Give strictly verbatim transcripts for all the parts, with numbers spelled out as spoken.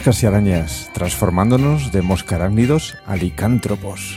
Moscas y arañas, transformándonos de moscarácnidos a licántropos.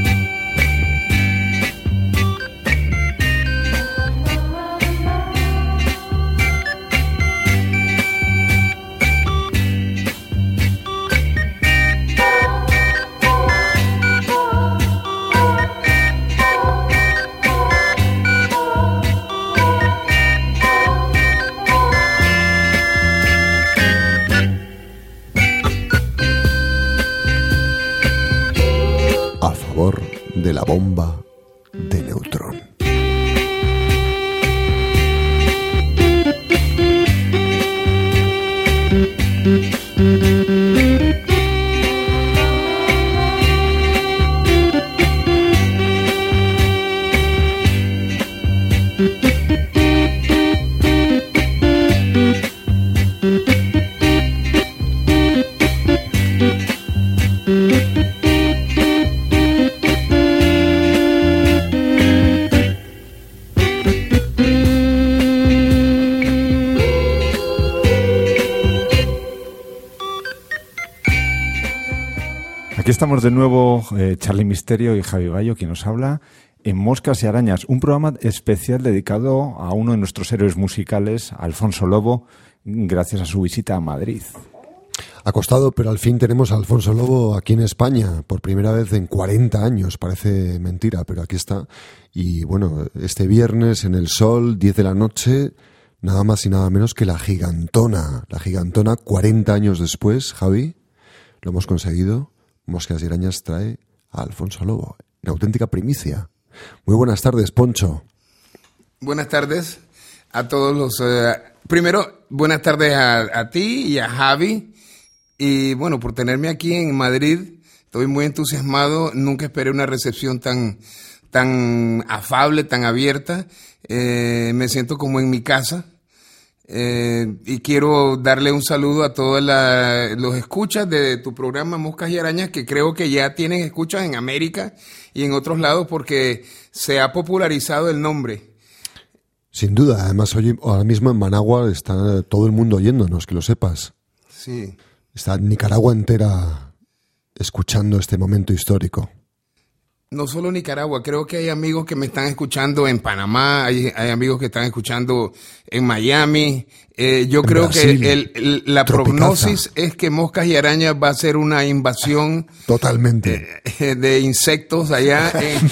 De la bomba de neutrón. Aquí estamos de nuevo, eh, Charlie Misterio y Javi Gallo, quien nos habla, en Moscas y Arañas, un programa especial dedicado a uno de nuestros héroes musicales, Alfonso Lobo, gracias a su visita a Madrid. Ha costado, pero al fin tenemos a Alfonso Lobo aquí en España, por primera vez en cuarenta años, parece mentira, pero aquí está. Y bueno, este viernes en El Sol, diez de la noche, nada más y nada menos que La Gigantona. La Gigantona, cuarenta años después, Javi, lo hemos conseguido. Moscas y Arañas trae a Alfonso Lobo, en auténtica primicia. Muy buenas tardes, Poncho. Buenas tardes a todos los... Uh, primero, buenas tardes a, a ti y a Javi. Y bueno, por tenerme aquí en Madrid, estoy muy entusiasmado. Nunca esperé una recepción tan, tan afable, tan abierta. Eh, me siento como en mi casa. Eh, y quiero darle un saludo a todos la, los escuchas de tu programa Moscas y Arañas, que creo que ya tienen escuchas en América y en otros lados porque se ha popularizado el nombre. Sin duda, además hoy, ahora mismo en Managua está todo el mundo oyéndonos, que lo sepas. Sí. Está Nicaragua entera escuchando este momento histórico. No solo Nicaragua, creo que hay amigos que me están escuchando en Panamá, hay, hay amigos que están escuchando en Miami. Eh, yo en creo Brasil, que el, el, la tropicaza. Prognosis es que Moscas y Arañas va a ser una invasión totalmente eh, de insectos allá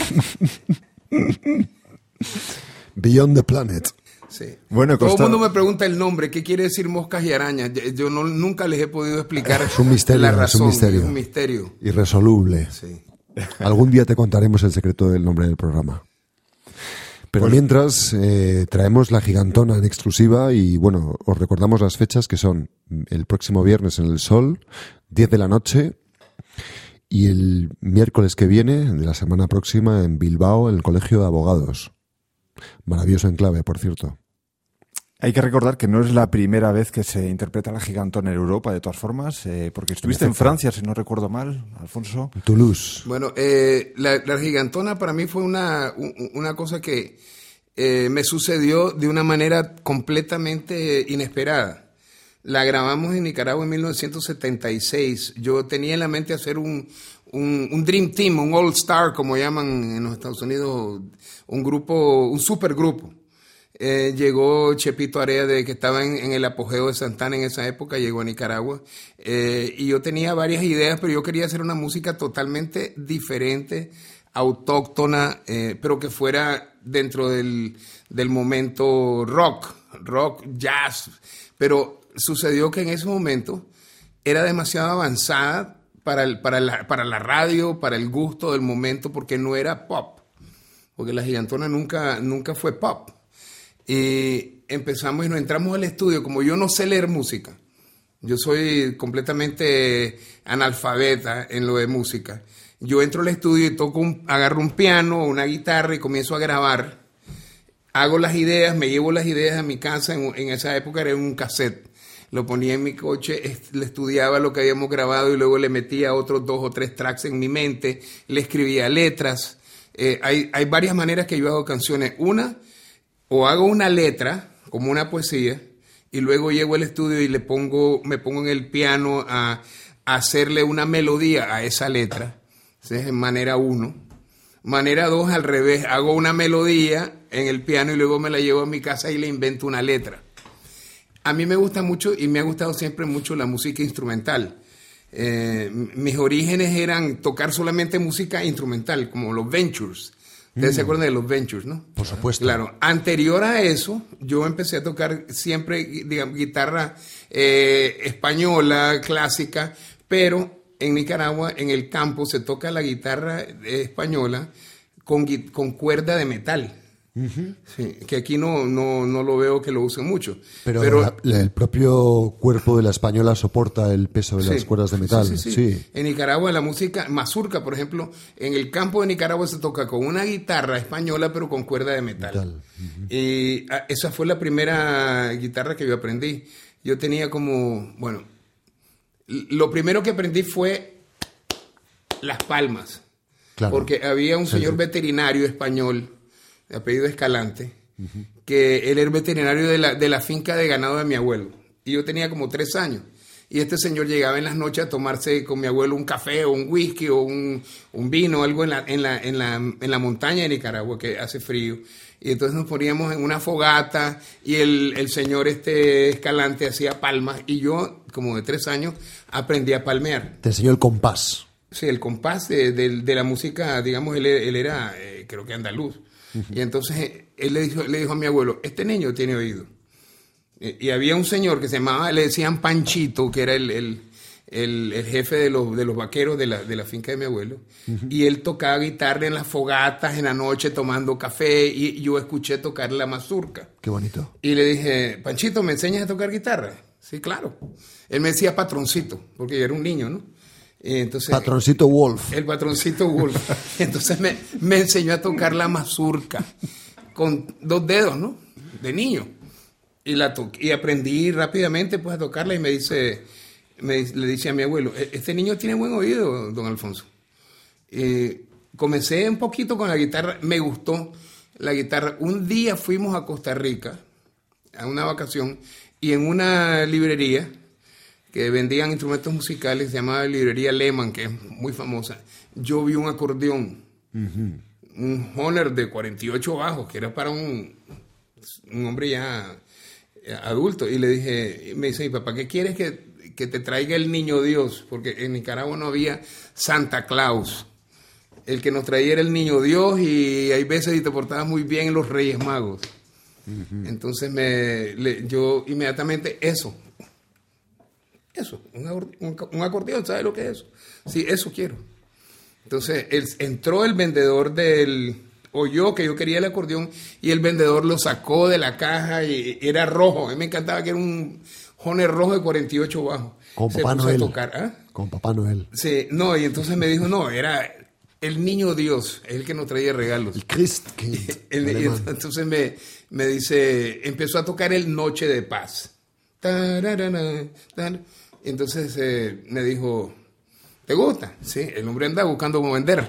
en... Beyond the Planet. Sí. Bueno, todo el Costa... mundo me pregunta el nombre, ¿qué quiere decir Moscas y Arañas? Yo no, nunca les he podido explicar es un misterio, la razón. Es un misterio. Es un misterio. Irresoluble. Sí. Algún día te contaremos el secreto del nombre del programa. Pero pues, mientras eh, traemos La Gigantona en exclusiva y bueno, os recordamos las fechas que son el próximo viernes en El Sol, diez de la noche, y el miércoles que viene, de la semana próxima, en Bilbao, en el Colegio de Abogados. Maravilloso enclave, por cierto. Hay que recordar que no es la primera vez que se interpreta La Gigantona en Europa, de todas formas, eh, porque estuviste en, en Francia, si no recuerdo mal, Alfonso. Toulouse. Bueno, eh, la, la Gigantona para mí fue una, una cosa que eh, me sucedió de una manera completamente inesperada. La grabamos en Nicaragua en mil novecientos setenta y seis. Yo tenía en la mente hacer un, un, un Dream Team, un All Star, como llaman en los Estados Unidos, un grupo, un supergrupo. Eh, llegó Chepito Area, de que estaba en, en el apogeo de Santana en esa época, llegó a Nicaragua, eh, y yo tenía varias ideas, pero yo quería hacer una música totalmente diferente, autóctona, eh, pero que fuera dentro del, del momento rock, rock, jazz, pero sucedió que en ese momento era demasiado avanzada para, el, para, la, para la radio, para el gusto del momento, porque no era pop, porque La Gigantona nunca, nunca fue pop. Y empezamos y nos entramos al estudio. Como yo no sé leer música, yo soy completamente analfabeta en lo de música, yo entro al estudio y toco un, agarro un piano, una guitarra y comienzo a grabar. Hago las ideas, me llevo las ideas a mi casa. En, en esa época era un cassette, lo ponía en mi coche, le estudiaba lo que habíamos grabado y luego le metía otros dos o tres tracks en mi mente, le escribía letras. Eh, hay, hay varias maneras que yo hago canciones. Una, o hago una letra, como una poesía, y luego llego al estudio y le pongo, me pongo en el piano a, a hacerle una melodía a esa letra. Esa es en manera uno. Manera dos, al revés, hago una melodía en el piano y luego me la llevo a mi casa y le invento una letra. A mí me gusta mucho y me ha gustado siempre mucho la música instrumental. Eh, mis orígenes eran tocar solamente música instrumental, como los Ventures. Ustedes mm. se acuerdan de los Ventures, ¿no? Por supuesto. Claro. Anterior a eso, yo empecé a tocar siempre, digamos, guitarra eh, española, clásica, pero en Nicaragua, en el campo, se toca la guitarra española con, con cuerda de metal. Uh-huh. Sí, que aquí no, no, no lo veo que lo usen mucho. Pero, Pero la, la, el propio cuerpo de la española soporta el peso de sí, las cuerdas de metal. Sí, sí, sí. Sí. En Nicaragua la música, mazurca, por ejemplo, en el campo de Nicaragua se toca con una guitarra española pero con cuerda de metal. metal. Uh-huh. Y a, esa fue la primera guitarra que yo aprendí. Yo tenía como, bueno, lo primero que aprendí fue las palmas. Claro. Porque había un señor sí, sí. veterinario español de apellido Escalante, uh-huh. que él era el veterinario de la, de la finca de ganado de mi abuelo. Y yo tenía como tres años. Y este señor llegaba en las noches a tomarse con mi abuelo un café o un whisky o un, un vino, algo en la, en, la, en, la, en la montaña de Nicaragua, que hace frío. Y entonces nos poníamos en una fogata y el, el señor este Escalante hacía palmas. Y yo, como de tres años, aprendí a palmear. Te enseñó el compás. Sí, el compás de, de, de la música, digamos, él, él era, eh, creo que andaluz. Y entonces él le dijo, le dijo a mi abuelo, este niño tiene oído. Y, y había un señor que se llamaba, le decían Panchito, que era el, el, el, el jefe de los, de los vaqueros de la, de la finca de mi abuelo. Uh-huh. Y él tocaba guitarra en las fogatas, en la noche, tomando café, y yo escuché tocar la mazurca. Qué bonito. Y le dije, Panchito, ¿me enseñas a tocar guitarra? Sí, claro. Él me decía patroncito, porque yo era un niño, ¿no? Entonces, patroncito Wolf. El patroncito Wolf. Entonces me, me enseñó a tocar la mazurca con dos dedos, ¿no? De niño. Y la to- y aprendí rápidamente pues a tocarla y me dice, me, le dice a mi abuelo, este niño tiene buen oído, don Alfonso. Y comencé un poquito con la guitarra, me gustó la guitarra. Un día fuimos a Costa Rica a una vacación y en una librería que vendían instrumentos musicales, se llamaba Librería Lehman, que es muy famosa. Yo vi un acordeón, uh-huh. un Honor de cuarenta y ocho bajos, que era para un, un hombre ya adulto. Y le dije, me dice mi papá, ¿qué quieres que, que te traiga el niño Dios? Porque en Nicaragua no había Santa Claus. El que nos traía era el niño Dios y hay veces y te portabas muy bien en los Reyes Magos. Uh-huh. Entonces me, le, yo inmediatamente eso. Eso, un, un, un acordeón, ¿sabes lo que es eso? Sí, eso quiero. Entonces él, entró el vendedor del, oyó que yo quería el acordeón y el vendedor lo sacó de la caja y era rojo. A mí me encantaba que era un Honor rojo de cuarenta y ocho bajos. Con Se Papá puso Noel. A tocar, ¿ah? Con Papá Noel. Sí, no, y entonces me dijo, no, era el niño Dios, el que nos traía regalos. El Christkind. el, y entonces me, me dice, empezó a tocar el Noche de Paz. Tararana, tar. Entonces eh, me dijo, ¿te gusta? Sí, el hombre anda buscando cómo vender.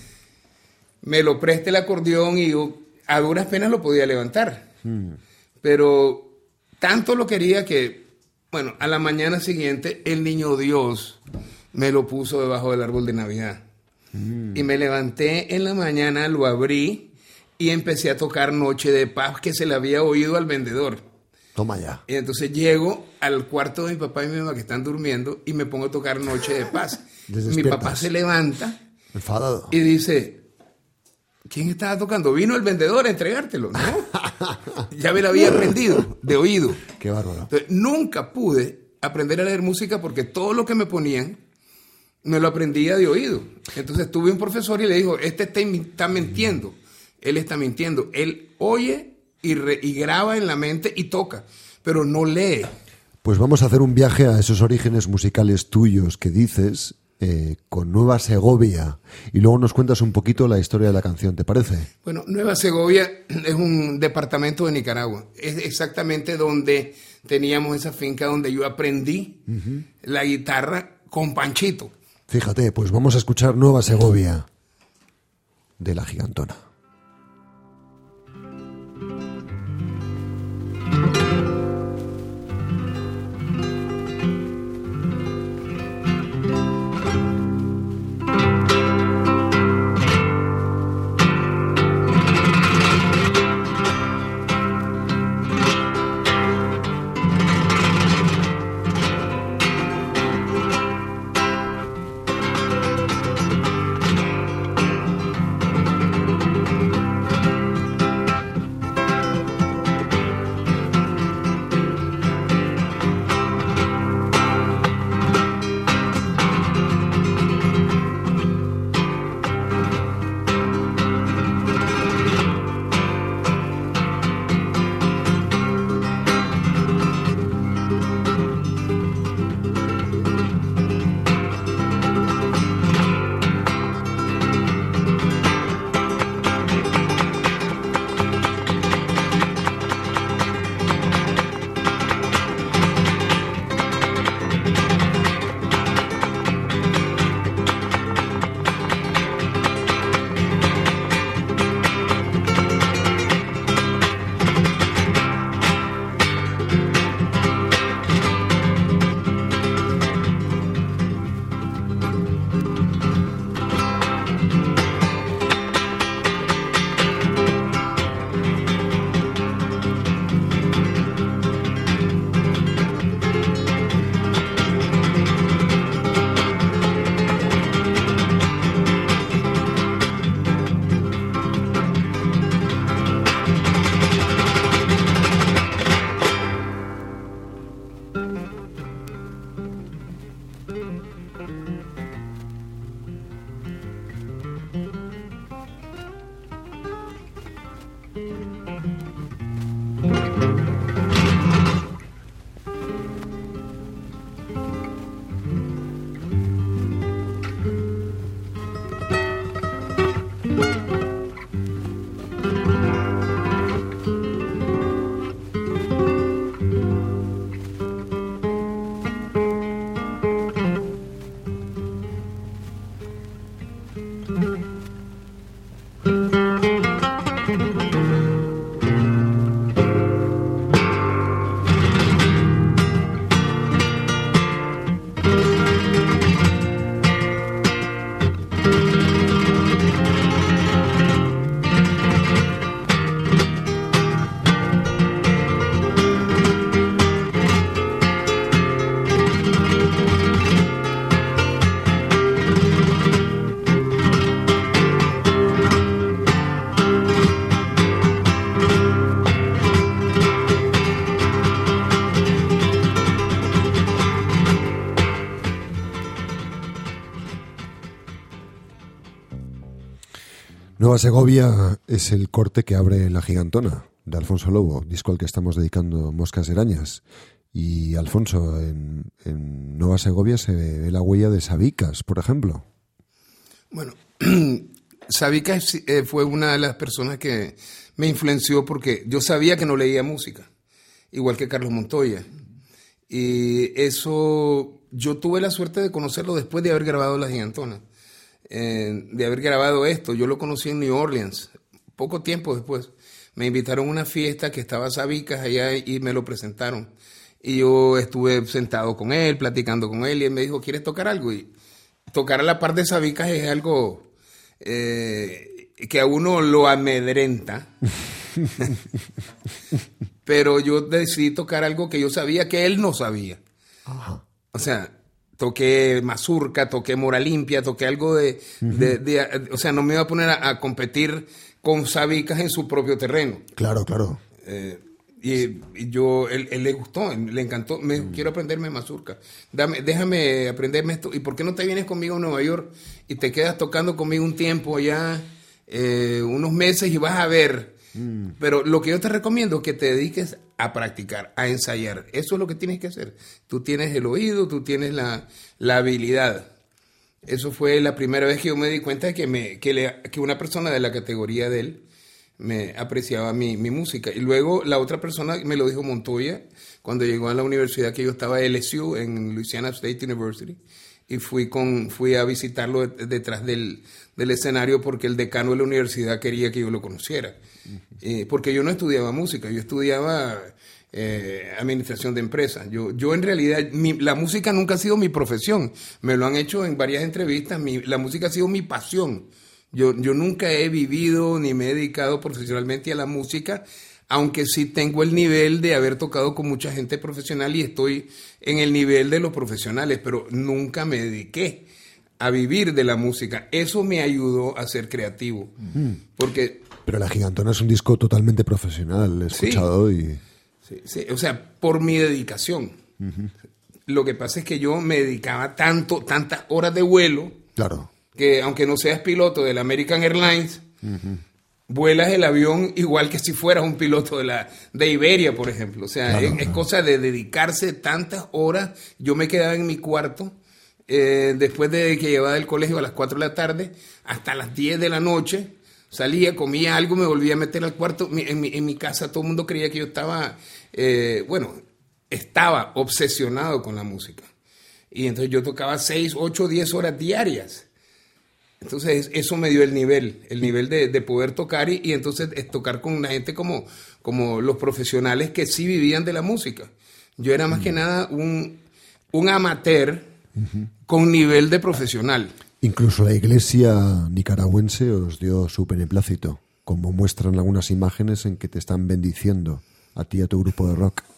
Me lo presté el acordeón y yo a duras penas lo podía levantar. Hmm. Pero tanto lo quería que, bueno, a la mañana siguiente el niño Dios me lo puso debajo del árbol de Navidad. Hmm. Y me levanté en la mañana, lo abrí y empecé a tocar Noche de Paz que se le había oído al vendedor. Toma ya. Y entonces llego al cuarto de mi papá y mi mamá que están durmiendo y me pongo a tocar Noche de Paz. Mi papá se levanta enfadado y dice, ¿quién estaba tocando? Vino el vendedor a entregártelo, ¿no? Ya me lo había aprendido de oído. Qué bárbaro. Entonces, nunca pude aprender a leer música porque todo lo que me ponían me lo aprendía de oído. Entonces tuve un profesor y le dijo, este está, está mintiendo. Él está mintiendo. Él oye Y, re, y graba en la mente y toca, pero no lee. Pues vamos a hacer un viaje a esos orígenes musicales tuyos que dices, eh, con Nueva Segovia, y luego nos cuentas un poquito la historia de la canción, ¿te parece? Bueno, Nueva Segovia es un departamento de Nicaragua, es exactamente donde teníamos esa finca donde yo aprendí uh-huh. la guitarra con Panchito. Fíjate, pues vamos a escuchar Nueva Segovia de La Gigantona. Nueva Segovia es el corte que abre La Gigantona, de Alfonso Lobo, disco al que estamos dedicando Moscas y Arañas. Y Alfonso, en, en Nueva Segovia se ve la huella de Sabicas, por ejemplo. Bueno, Sabicas eh, fue una de las personas que me influenció porque yo sabía que no leía música, igual que Carlos Montoya. Y eso, yo tuve la suerte de conocerlo después de haber grabado La Gigantona, eh, de haber grabado esto. Yo lo conocí en New Orleans, poco tiempo después. Me invitaron a una fiesta que estaba Sabicas allá y me lo presentaron. Y yo estuve sentado con él, platicando con él, y él me dijo, ¿quieres tocar algo? Y tocar a la par de Sabicas es algo eh, que a uno lo amedrenta. Pero yo decidí tocar algo que yo sabía que él no sabía. Ajá. O sea, toqué mazurca, toqué mora limpia, toqué algo de... Uh-huh. de, de, de o sea, no me iba a poner a, a competir con Sabicas en su propio terreno. Claro, claro. Eh, Y, y yo, él, él le gustó, le encantó, me dijo, quiero aprenderme mazurca, Dame, déjame aprenderme esto, ¿y por qué no te vienes conmigo a Nueva York y te quedas tocando conmigo un tiempo allá, eh, unos meses y vas a ver? Mm. Pero lo que yo te recomiendo es que te dediques a practicar, a ensayar, eso es lo que tienes que hacer. Tú tienes el oído, tú tienes la, la habilidad. Eso fue la primera vez que yo me di cuenta de que, me, que, le, que una persona de la categoría de él me apreciaba mi, mi música. Y luego la otra persona me lo dijo Montoya cuando llegó a la universidad, que yo estaba en L S U, en Louisiana State University, y fui con fui a visitarlo detrás del, del escenario porque el decano de la universidad quería que yo lo conociera. Uh-huh. eh, porque yo no estudiaba música, yo estudiaba eh, administración de empresas. Yo, yo en realidad, mi, la música nunca ha sido mi profesión, me lo han hecho en varias entrevistas, mi, la música ha sido mi pasión. Yo, yo nunca he vivido ni me he dedicado profesionalmente a la música, aunque sí tengo el nivel de haber tocado con mucha gente profesional y estoy en el nivel de los profesionales, pero nunca me dediqué a vivir de la música. Eso me ayudó a ser creativo. Mm. Porque, pero La Gigantona es un disco totalmente profesional, he escuchado. Sí, y... sí, sí, o sea, por mi dedicación. Uh-huh. Lo que pasa es que yo me dedicaba tanto, tantas horas de vuelo. Claro. Que aunque no seas piloto del American Airlines, uh-huh, vuelas el avión igual que si fueras un piloto de la de Iberia, por ejemplo. O sea, claro, es, es cosa de dedicarse tantas horas. Yo me quedaba en mi cuarto eh, después de que llevaba del colegio a las cuatro de la tarde hasta las diez de la noche. Salía, comía algo, me volvía a meter al cuarto. En mi, en mi casa todo el mundo creía que yo estaba, eh, bueno, estaba obsesionado con la música. Y entonces yo tocaba seis, ocho, diez horas diarias. Entonces eso me dio el nivel, el nivel de, de poder tocar y, y entonces es tocar con una gente como, como los profesionales que sí vivían de la música. Yo era más uh-huh. que nada un, un amateur uh-huh. con nivel de profesional. Incluso la iglesia nicaragüense os dio su beneplácito, como muestran algunas imágenes en que te están bendiciendo a ti y a tu grupo de rock.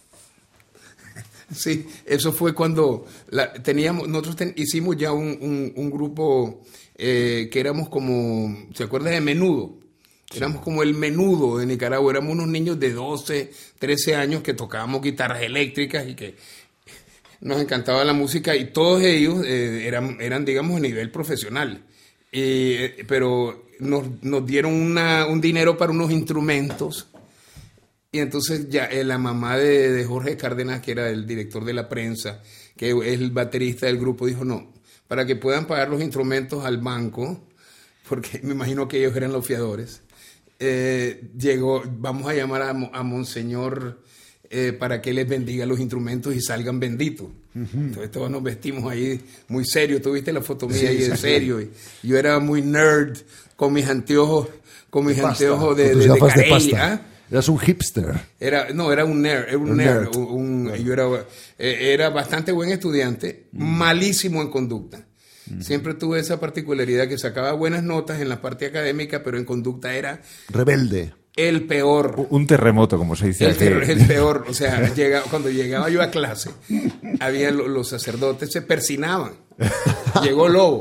Sí, eso fue cuando la, teníamos, nosotros ten, hicimos ya un, un, un grupo eh, que éramos como, ¿se acuerdan de Menudo? Sí. Éramos como el Menudo de Nicaragua, éramos unos niños de doce, trece años que tocábamos guitarras eléctricas y que nos encantaba la música y todos ellos eh, eran, eran, digamos, a nivel profesional. Eh, pero nos, nos dieron una, un dinero para unos instrumentos. Y entonces ya eh, la mamá de, de Jorge Cárdenas, que era el director de la prensa, que es el baterista del grupo, dijo no, para que puedan pagar los instrumentos al banco, porque me imagino que ellos eran los fiadores, eh, llegó, vamos a llamar a, a Monseñor eh, para que les bendiga los instrumentos y salgan benditos. Uh-huh. Entonces todos nos vestimos ahí muy serios, tú viste la foto mía sí, ahí de serio, y yo era muy nerd con mis anteojos, con mis pasta, anteojos de, con de, de carey, pasta. ¿eh? Eras un hipster. Era, no, era un nerd. Era un, un nerd. nerd. Un, un, yo era, eh, era bastante buen estudiante, mm. malísimo en conducta. Mm. Siempre tuve esa particularidad que sacaba buenas notas en la parte académica, pero en conducta era... rebelde. El peor. Un terremoto, como se dice. El, ter- el peor. O sea, llega, cuando llegaba yo a clase, había lo, los sacerdotes se persinaban. Llegó Lobo.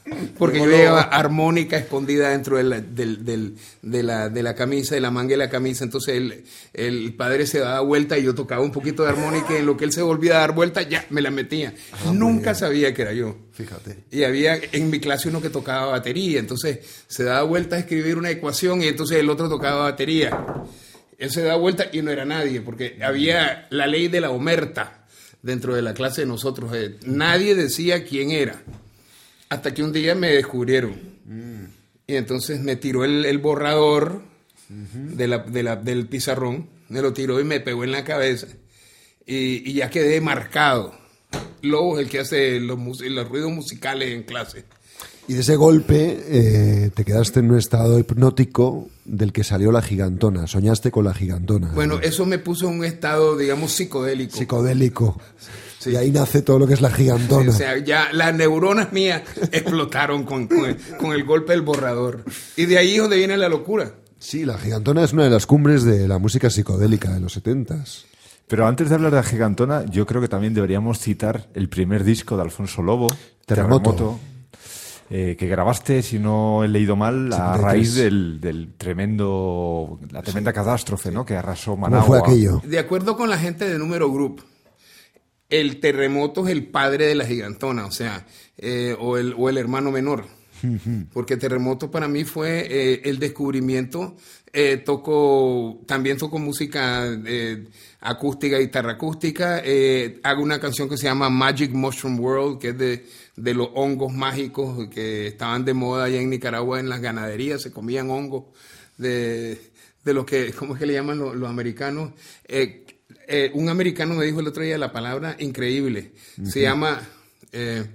Porque yo llevaba armónica escondida dentro de la, del, del, de, la, de la camisa, de la manga de la camisa. Entonces el, el padre se daba vuelta y yo tocaba un poquito de armónica y en lo que él se volvía a dar vuelta, ya me la metía. Ah, Nunca sabía que era yo. Fíjate. Y había en mi clase uno que tocaba batería. Entonces se daba vuelta a escribir una ecuación y entonces el otro tocaba batería. Él se daba vuelta y no era nadie, porque había la ley de la omerta dentro de la clase de nosotros. Eh, nadie decía quién era. Hasta que un día me descubrieron. Mm. Y entonces me tiró el, el borrador uh-huh. de la, de la, del pizarrón, me lo tiró y me pegó en la cabeza. Y, y ya quedé marcado. Lobo es el que hace los, los ruidos musicales en clase. Y de ese golpe eh, te quedaste en un estado hipnótico del que salió la gigantona. Soñaste con la gigantona. Bueno, ¿no? Eso me puso en un estado, digamos, psicodélico. Psicodélico. Sí. Y ahí nace todo lo que es la gigantona. Sí, o sea, ya las neuronas mías explotaron con, con, el, con el golpe del borrador. Y de ahí es donde viene la locura. Sí, la gigantona es una de las cumbres de la música psicodélica de los setentas. Pero antes de hablar de la gigantona, yo creo que también deberíamos citar el primer disco de Alfonso Lobo, Terremoto. Terremoto eh, que grabaste, si no he leído mal, a raíz del, del tremendo, la tremenda sí. catástrofe, ¿no? Que arrasó Managua. ¿Cómo fue aquello? De acuerdo con la gente de Número Group, el terremoto es el padre de la gigantona, o sea, eh, o, el, o el hermano menor. Porque Terremoto para mí fue eh, el descubrimiento. Eh, toco, también toco música eh, acústica, guitarra acústica. Eh, hago una canción que se llama Magic Mushroom World, que es de, de los hongos mágicos que estaban de moda allá en Nicaragua en las ganaderías. Se comían hongos de, de los que, ¿cómo es que le llaman los, los americanos? Eh, eh, un americano me dijo el otro día la palabra increíble. Uh-huh. Se llama... Eh,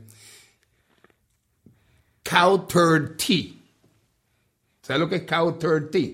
Cow turd tea. ¿Sabes lo que es cow turd tea?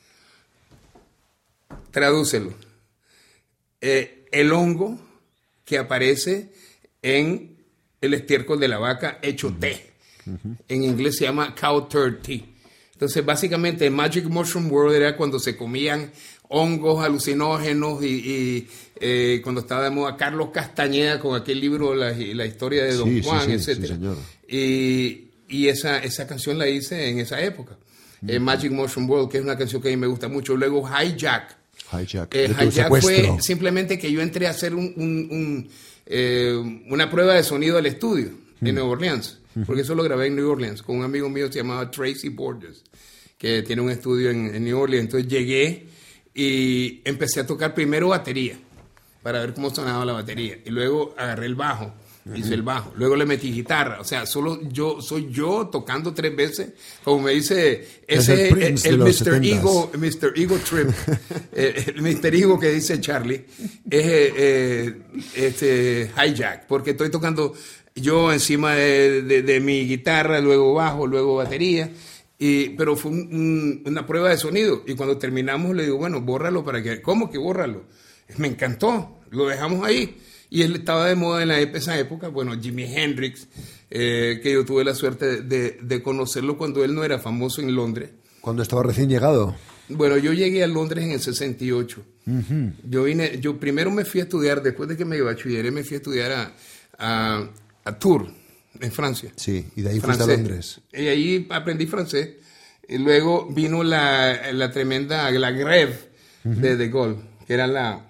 Tradúcelo. Eh, el hongo que aparece en el estiércol de la vaca hecho uh-huh. té. Uh-huh. En inglés se llama cow turd tea. Entonces, básicamente, el Magic Mushroom World era cuando se comían hongos alucinógenos y, y eh, cuando estaba de moda Carlos Castañeda con aquel libro, La, la historia de Don sí, Juan, sí, sí, etcétera. Sí, señor. Y... Y esa, esa canción la hice en esa época. Mm. Eh, Magic Mushroom World, que es una canción que a mí me gusta mucho. Luego Hijack. Hijack. Eh, Hijack fue simplemente que yo entré a hacer un, un, un, eh, una prueba de sonido al estudio mm. en Nueva Orleans. Mm. Porque eso lo grabé en New Orleans con un amigo mío que se llamaba Tracy Borges, que tiene un estudio en, en New Orleans. Entonces llegué y empecé a tocar primero batería para ver cómo sonaba la batería. Y luego agarré el bajo. Hice el bajo, luego le metí guitarra, o sea, solo yo soy yo tocando tres veces, como me dice ese es el, el, el mister Ego, mister Ego Trip, el, el mister Ego que dice Charlie, es eh, este Hijack, porque estoy tocando yo encima de, de, de mi guitarra, luego bajo, luego batería, y, pero fue un, un, una prueba de sonido, y cuando terminamos le digo, bueno, bórralo para que, ¿cómo que bórralo? Me encantó, lo dejamos ahí. Y él estaba de moda en la, esa época, bueno, Jimi Hendrix, eh, que yo tuve la suerte de, de conocerlo cuando él no era famoso en Londres. Cuando estaba recién llegado. Bueno, yo llegué a Londres en el sesenta y ocho. Uh-huh. Yo vine, yo primero me fui a estudiar, después de que me bachilleré, me fui a estudiar a, a, a Tours, en Francia. Sí, y de ahí francés. fuiste a Londres. Y ahí aprendí francés. Y luego vino la, la tremenda, la greve uh-huh. de De Gaulle, que era la...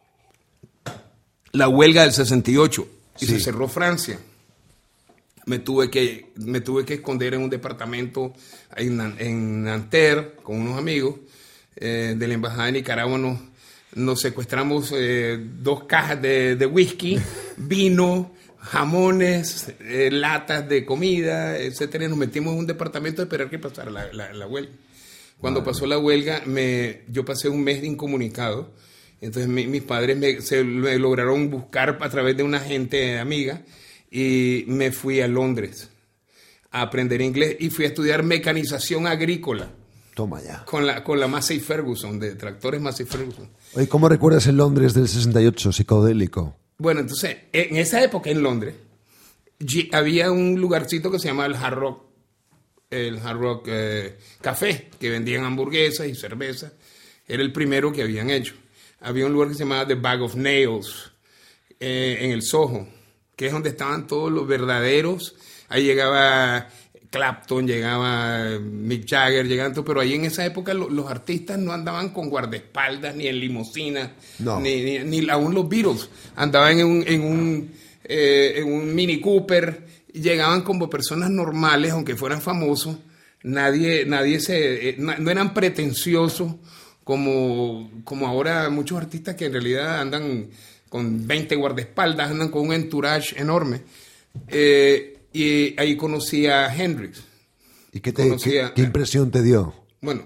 la huelga del sesenta y ocho y sí. se cerró Francia. Me tuve que me tuve que esconder en un departamento en, en Nanterre con unos amigos eh, de la embajada de Nicaragua. Nos, nos secuestramos eh, dos cajas de, de whisky, vino, jamones, eh, latas de comida, etcétera. Y nos metimos en un departamento a esperar que pasara la, la, la huelga. Cuando vale. pasó la huelga, me, yo pasé un mes incomunicado. Entonces mi, mis padres me, se me lograron buscar a través de una gente amiga y me fui a Londres a aprender inglés y fui a estudiar mecanización agrícola. Toma ya. Con la, con la Massey Ferguson, de tractores Massey Ferguson. Oye, ¿cómo recuerdas el Londres del sesenta y ocho, psicodélico? Bueno, entonces, en esa época en Londres había un lugarcito que se llamaba el Hard Rock, el Hard Rock eh, Café, que vendían hamburguesas y cerveza. Era el primero que habían hecho. Había un lugar que se llamaba The Bag of Nails, eh, en el Soho, que es donde estaban todos los verdaderos. Ahí llegaba Clapton, llegaba Mick Jagger, llegaban todos, pero ahí en esa época lo, los artistas no andaban con guardaespaldas, ni en limusina, no. ni, ni, ni aún los Beatles andaban en un, en un, eh, en un Mini Cooper, llegaban como personas normales, aunque fueran famosos, nadie, nadie se, eh, no eran pretenciosos como, como ahora muchos artistas que en realidad andan con veinte guardaespaldas, andan con un entourage enorme. Eh, y ahí conocí a Hendrix. ¿Y qué, te, qué, a, qué impresión te dio? Bueno,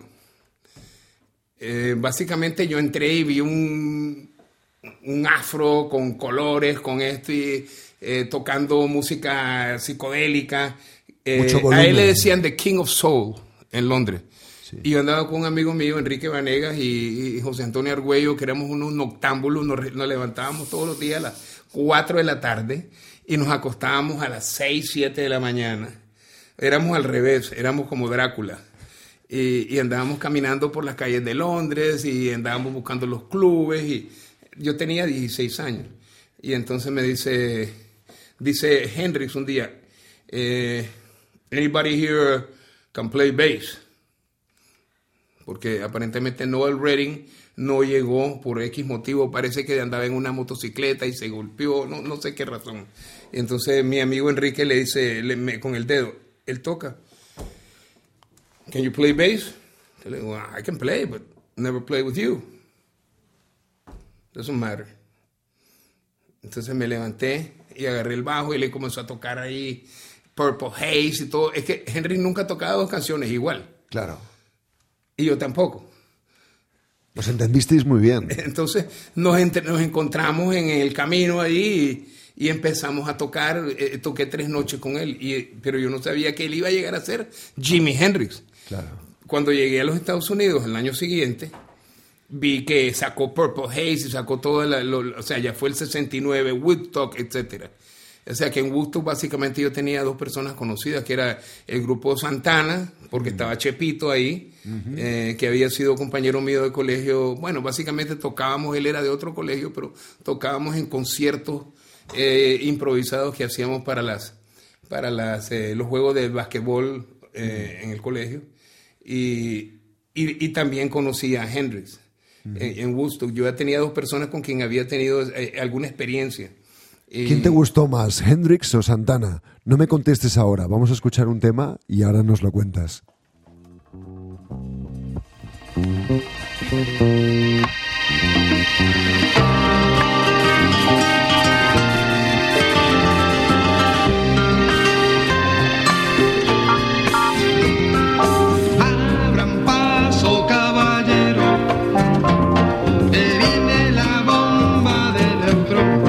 eh, básicamente yo entré y vi un, un afro con colores, con esto, y eh, tocando música psicodélica. Eh, a él le decían The King of Soul en Londres. Sí. Y yo andaba con un amigo mío, Enrique Vanegas, y, y José Antonio Argüello, que éramos unos noctámbulos, nos, nos levantábamos todos los días a las cuatro de la tarde y nos acostábamos a las seis, siete de la mañana. Éramos al revés, éramos como Drácula. Y, y andábamos caminando por las calles de Londres y andábamos buscando los clubes. Y yo tenía dieciséis años. Y entonces me dice, dice Hendrix un día, eh, anybody here can play bass? Porque aparentemente Noel Redding no llegó por X motivo, parece que andaba en una motocicleta y se golpeó, no, no sé qué razón. Entonces mi amigo Enrique le dice le, me, con el dedo, él toca. Can you play bass? Yo le digo, I can play, but never play with you. Doesn't matter. Entonces me levanté y agarré el bajo y le comenzó a tocar ahí Purple Haze y todo. Es que Henry nunca ha tocado dos canciones igual. Claro. Y yo tampoco. Os entendisteis muy bien. Entonces nos, entre, nos encontramos en el camino ahí y, y empezamos a tocar. Eh, toqué tres noches con él, y, pero yo no sabía que él iba a llegar a ser Jimi Hendrix. Claro. Cuando llegué a los Estados Unidos el año siguiente, vi que sacó Purple Haze y sacó todo, la, lo, o sea, ya fue el sesenta y nueve, Woodstock, etcétera. O sea que en Woodstock básicamente yo tenía dos personas conocidas, que era el grupo Santana, porque uh-huh. estaba Chepito ahí, uh-huh. eh, que había sido compañero mío de colegio. Bueno, básicamente tocábamos, él era de otro colegio, pero tocábamos en conciertos eh, improvisados que hacíamos para las para las eh, los juegos de basquetbol eh, uh-huh. en el colegio. Y, y, y también conocí a Hendrix uh-huh. en, en Woodstock. Yo ya tenía dos personas con quien había tenido eh, alguna experiencia. ¿Quién te gustó más, Hendrix o Santana? No me contestes ahora, vamos a escuchar un tema y ahora nos lo cuentas. Abran paso, caballero, que viene la bomba de electrón.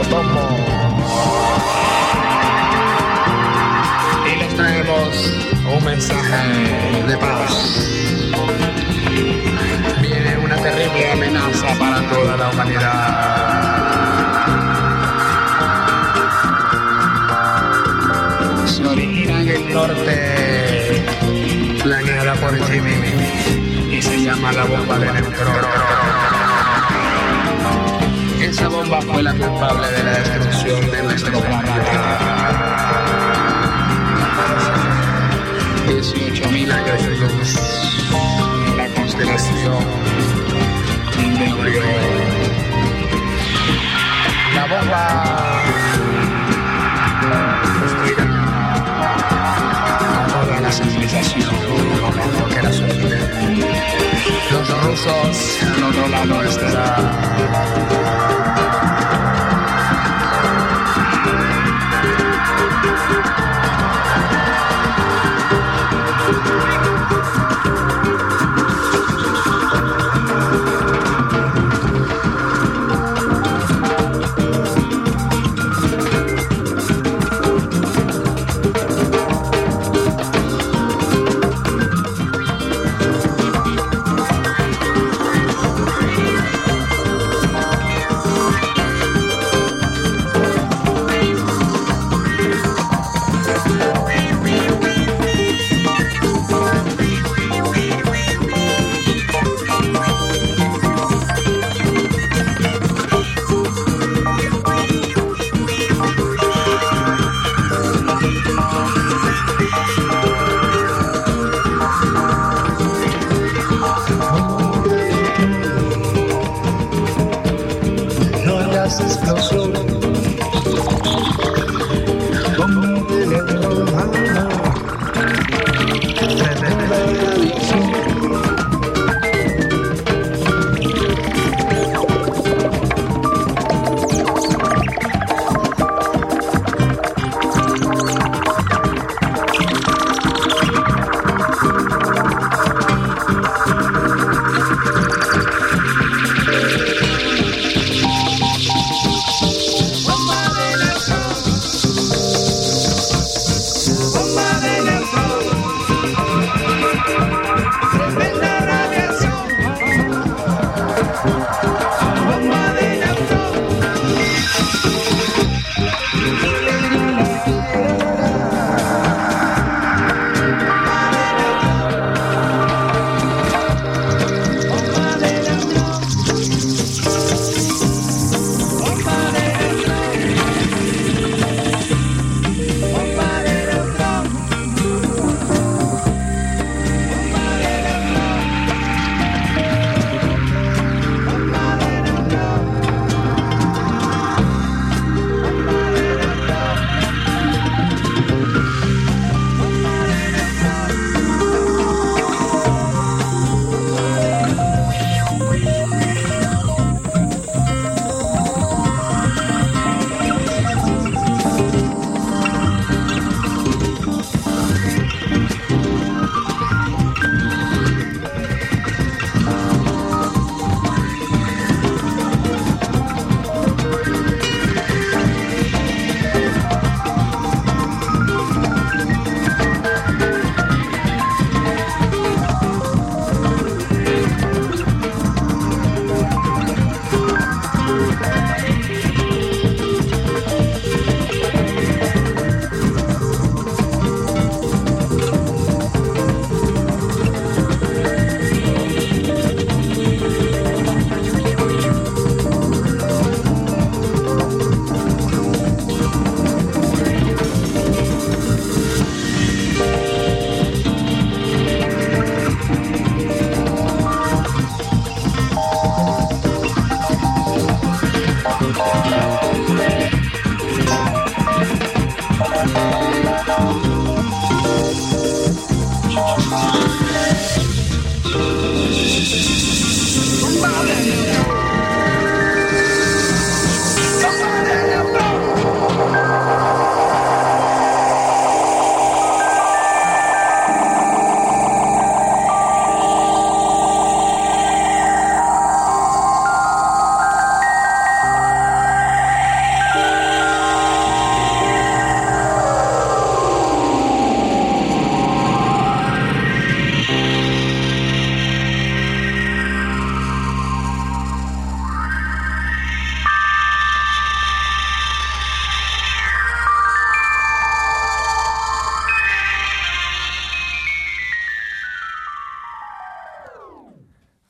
Otombo. Y les traemos un mensaje de paz. Viene una terrible amenaza para toda la humanidad. Se origina en el norte, planeada por Jimmy, y se llama la bomba de neutrones. Esa bomba fue la culpable de la destrucción de nuestro planeta. dieciocho mil años de luz, la constelación de Orión. La bomba destruirá a toda la civilización que la sufre. Los rusos al otro lado estarán.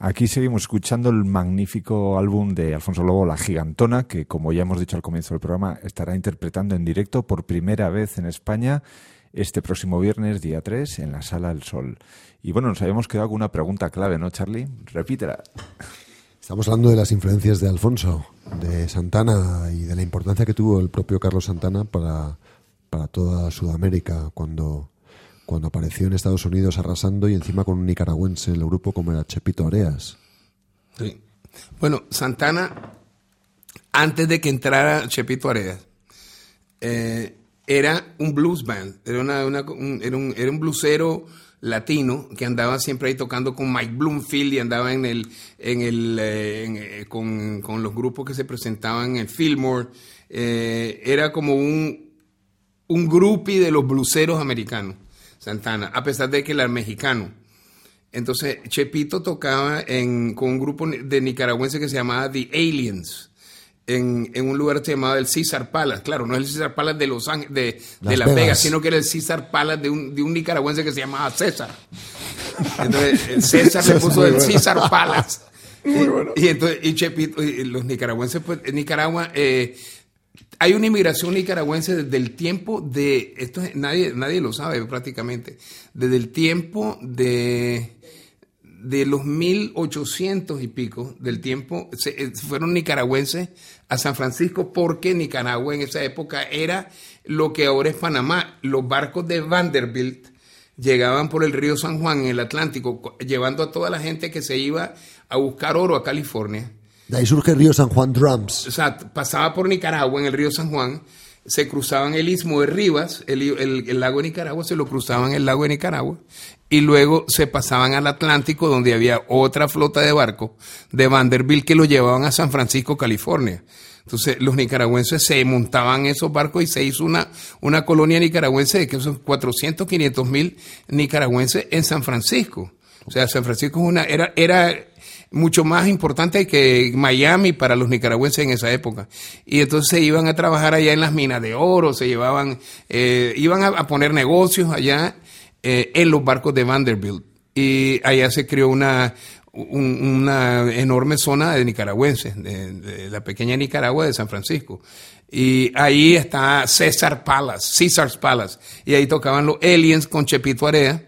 Aquí seguimos escuchando el magnífico álbum de Alfonso Lobo, La Gigantona, que, como ya hemos dicho al comienzo del programa, estará interpretando en directo por primera vez en España este próximo viernes, día tres, en la Sala del Sol. Y bueno, nos habíamos quedado con una pregunta clave, ¿no, Charlie? Repítela. Estamos hablando de las influencias de Alfonso, de Santana y de la importancia que tuvo el propio Carlos Santana para, para toda Sudamérica cuando... cuando apareció en Estados Unidos arrasando y encima con un nicaragüense en el grupo como era Chepito Areas. Sí. Bueno, Santana, antes de que entrara Chepito Areas, eh, era un blues band, era, una, una, un, era, un, era un bluesero latino que andaba siempre ahí tocando con Mike Bloomfield y andaba en el, en el, eh, en, eh, con, con los grupos que se presentaban en Fillmore. Eh, era como un, un groupie de los blueseros americanos. Santana, a pesar de que él era mexicano. Entonces, Chepito tocaba en, con un grupo de nicaragüenses que se llamaba The Aliens, en, en un lugar llamado el Caesar Palace. Claro, no es el Caesar Palace de Los Ángeles, de, de Las Vegas. Vegas, sino que era el Caesar Palace de un, de un nicaragüense que se llamaba César. Entonces, el César le puso el bueno. Caesar Palace. Muy bueno. Y, y entonces, y Chepito, y los nicaragüenses, pues, en Nicaragua... Eh, hay una inmigración nicaragüense desde el tiempo de, esto nadie, nadie lo sabe prácticamente, desde el tiempo de, de los mil ochocientos y pico, del tiempo, se, fueron nicaragüenses a San Francisco porque Nicaragua en esa época era lo que ahora es Panamá. Los barcos de Vanderbilt llegaban por el río San Juan en el Atlántico, llevando a toda la gente que se iba a buscar oro a California. De ahí surge el río San Juan Drums. O sea, pasaba por Nicaragua en el río San Juan, se cruzaban el istmo de Rivas, el, el, el lago de Nicaragua, se lo cruzaban el lago de Nicaragua, y luego se pasaban al Atlántico, donde había otra flota de barcos de Vanderbilt que lo llevaban a San Francisco, California. Entonces, los nicaragüenses se montaban en esos barcos y se hizo una, una colonia nicaragüense de que son cuatrocientos, quinientos mil nicaragüenses en San Francisco. O sea, San Francisco es una, era, era mucho más importante que Miami para los nicaragüenses en esa época. Y entonces se iban a trabajar allá en las minas de oro, se llevaban, eh, iban a, a poner negocios allá eh, en los barcos de Vanderbilt. Y allá se creó una, un, una enorme zona de nicaragüenses, de, de la pequeña Nicaragua de San Francisco. Y ahí está César Palace, Caesar's Palace. Y ahí tocaban los Aliens con Chepito Areas.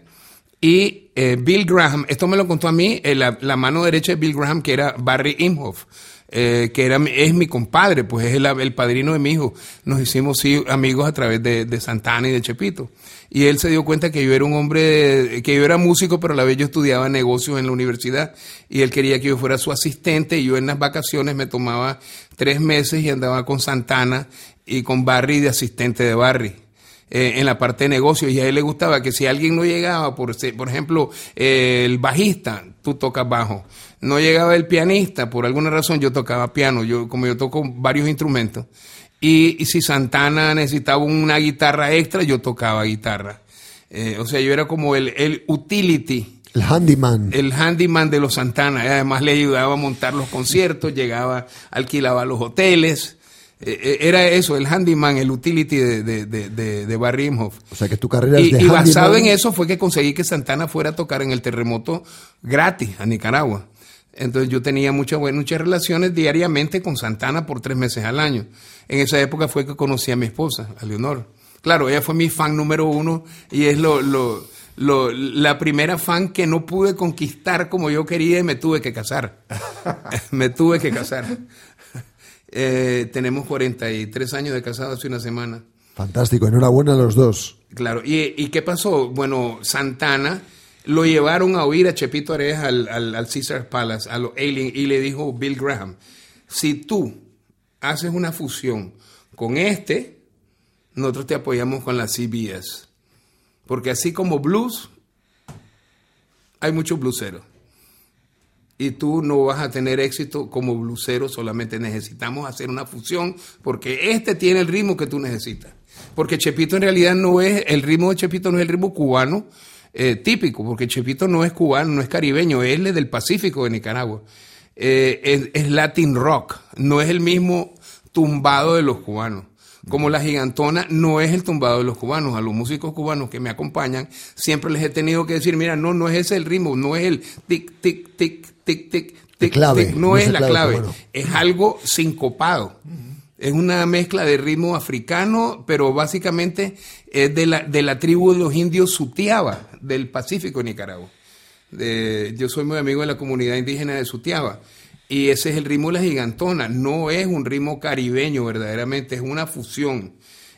Y eh, Bill Graham, esto me lo contó a mí, eh, la, la mano derecha de Bill Graham, que era Barry Imhoff, eh, que era, es mi compadre, pues es el, el padrino de mi hijo. Nos hicimos sí, amigos a través de, de Santana y de Chepito. Y él se dio cuenta que yo era un hombre, que yo era músico, pero a la vez yo estudiaba negocios en la universidad. Y él quería que yo fuera su asistente. Y yo en las vacaciones me tomaba tres meses y andaba con Santana y con Barry de asistente de Barry. Eh, en la parte de negocios, y a él le gustaba que si alguien no llegaba, por, por ejemplo, eh, el bajista, tú tocas bajo, no llegaba el pianista, por alguna razón yo tocaba piano, yo como yo toco varios instrumentos, y, y si Santana necesitaba una guitarra extra, yo tocaba guitarra. Eh, o sea, yo era como el, el utility. El handyman. El handyman de los Santana. Y además le ayudaba a montar los conciertos, llegaba, alquilaba los hoteles. Era eso, el handyman, el utility de, de, de, de, de Barry Imhoff. O sea que tu carrera es y, de y handyman. Basado en eso fue que conseguí que Santana fuera a tocar en el terremoto gratis a Nicaragua. Entonces yo tenía muchas, muchas relaciones diariamente con Santana por tres meses al año. En esa época fue que conocí a mi esposa, a Leonor. Claro, ella fue mi fan número uno y es lo, lo, lo, la primera fan que no pude conquistar como yo quería y me tuve que casar. me tuve que casar. Eh, tenemos cuarenta y tres años de casados hace una semana. Fantástico, enhorabuena a los dos. Claro, ¿y, y qué pasó? Bueno, Santana lo llevaron a oír a Chepito Areas al, al, al Caesar Palace, a los Aliens, y le dijo Bill Graham, si tú haces una fusión con este, nosotros te apoyamos con la C B S. Porque así como blues, hay muchos blueseros. Y tú no vas a tener éxito como blusero, solamente necesitamos hacer una fusión porque este tiene el ritmo que tú necesitas. Porque Chepito en realidad no es, el ritmo de Chepito no es el ritmo cubano eh, típico, porque Chepito no es cubano, no es caribeño, es el del Pacífico de Nicaragua. Eh, es, es Latin rock, no es el mismo tumbado de los cubanos. Como La Gigantona no es el tumbado de los cubanos. A los músicos cubanos que me acompañan siempre les he tenido que decir, mira, no, no es ese el ritmo, no es el tic, tic, tic, tic, tic, tic, clave, tic, no, no es, es la clave, clave, cubano. Es algo sincopado. Es una mezcla de ritmo africano, pero básicamente es de la, de la tribu de los indios Sutiaba, del Pacífico de Nicaragua. De, yo soy muy amigo de la comunidad indígena de Sutiaba. Y ese es el ritmo de La Gigantona. No es un ritmo caribeño verdaderamente, es una fusión.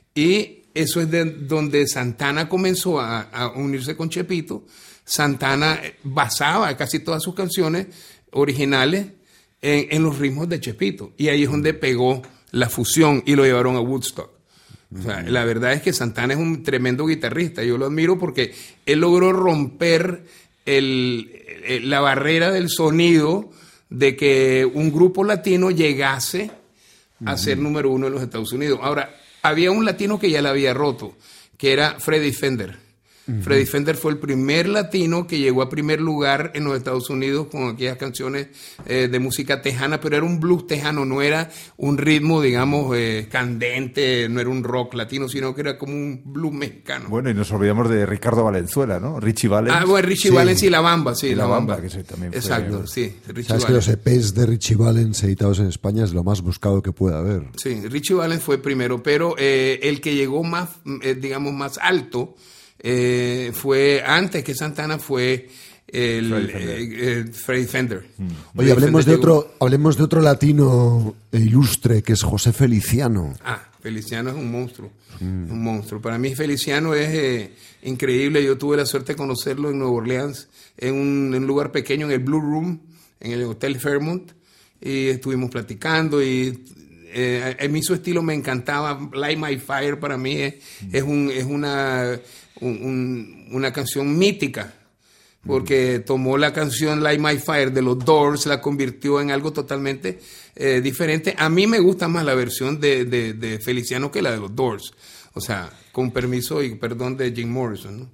Y eso es de donde Santana comenzó a, a unirse con Chepito. Santana basaba casi todas sus canciones originales en, en los ritmos de Chepito. Y ahí es donde pegó la fusión y lo llevaron a Woodstock. O sea, la verdad es que Santana es un tremendo guitarrista. Yo lo admiro porque él logró romper el, el, la barrera del sonido de que un grupo latino llegase a ser número uno en los Estados Unidos. Ahora, había un latino que ya la había roto, que era Freddy Fender. Uh-huh. Freddy Fender fue el primer latino que llegó a primer lugar en los Estados Unidos con aquellas canciones eh, de música tejana, pero era un blues tejano, no era un ritmo, digamos, eh, candente, no era un rock latino, sino que era como un blues mexicano. Bueno, y nos olvidamos de Ricardo Valenzuela, ¿no? Richie Valens. Ah, bueno, Richie sí. Valens y La Bamba, sí, y La, La Bamba, Bamba. que sí, también fue... Exacto, sí, Richie Sabes Valens. que los E Pes de Richie Valens editados en España es lo más buscado que pueda haber. Sí, Richie Valens fue primero, pero eh, el que llegó más, eh, digamos, más alto eh, fue, antes que Santana, fue el Freddy Fender. Eh, eh, Freddy Fender. Mm. Oye, Freddy hablemos de Fender llegó- otro, hablemos de otro latino ilustre que es José Feliciano. Ah, Feliciano es un monstruo, mm. un monstruo. Para mí Feliciano es eh, increíble. Yo tuve la suerte de conocerlo en Nueva Orleans, en un, en un lugar pequeño, en el Blue Room, en el Hotel Fairmont, y estuvimos platicando y eh, a mí su estilo me encantaba. Light My Fire para mí es, mm. es, un, es una, un, un, una canción mítica, porque tomó la canción Light My Fire de los Doors, la convirtió en algo totalmente eh, diferente. A mí me gusta más la versión de, de, de Feliciano que la de los Doors. O sea, con permiso y perdón de Jim Morrison, ¿no?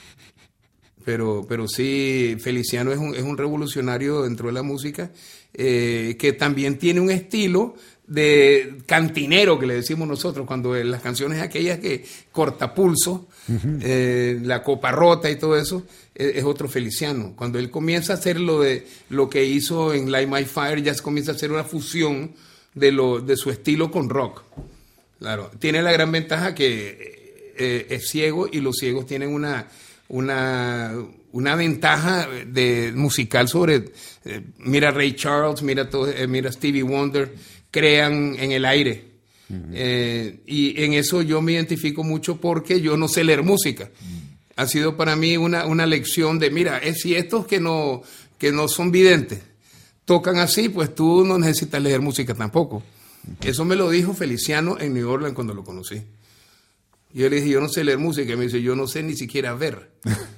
Pero, pero sí, Feliciano es un, es un revolucionario dentro de la música, eh, que también tiene un estilo de cantinero, que le decimos nosotros, cuando las canciones aquellas que cortapulso, uh-huh. eh, la copa rota y todo eso, es, es otro Feliciano. Cuando él comienza a hacer lo, de, lo que hizo en Light My Fire, ya comienza a hacer una fusión de, lo, de su estilo con rock. Claro, tiene la gran ventaja que eh, es ciego, y los ciegos tienen una... Una, una ventaja de musical sobre, eh, mira Ray Charles, mira, todo, eh, mira Stevie Wonder, crean en el aire. Uh-huh. Eh, y en eso yo me identifico mucho porque yo no sé leer música. Uh-huh. Ha sido para mí una, una lección de, mira, es si estos que no, que no son videntes tocan así, pues tú no necesitas leer música tampoco. Uh-huh. Eso me lo dijo Feliciano en New Orleans cuando lo conocí. Yo le dije, yo no sé leer música. Y me dice, yo no sé ni siquiera ver.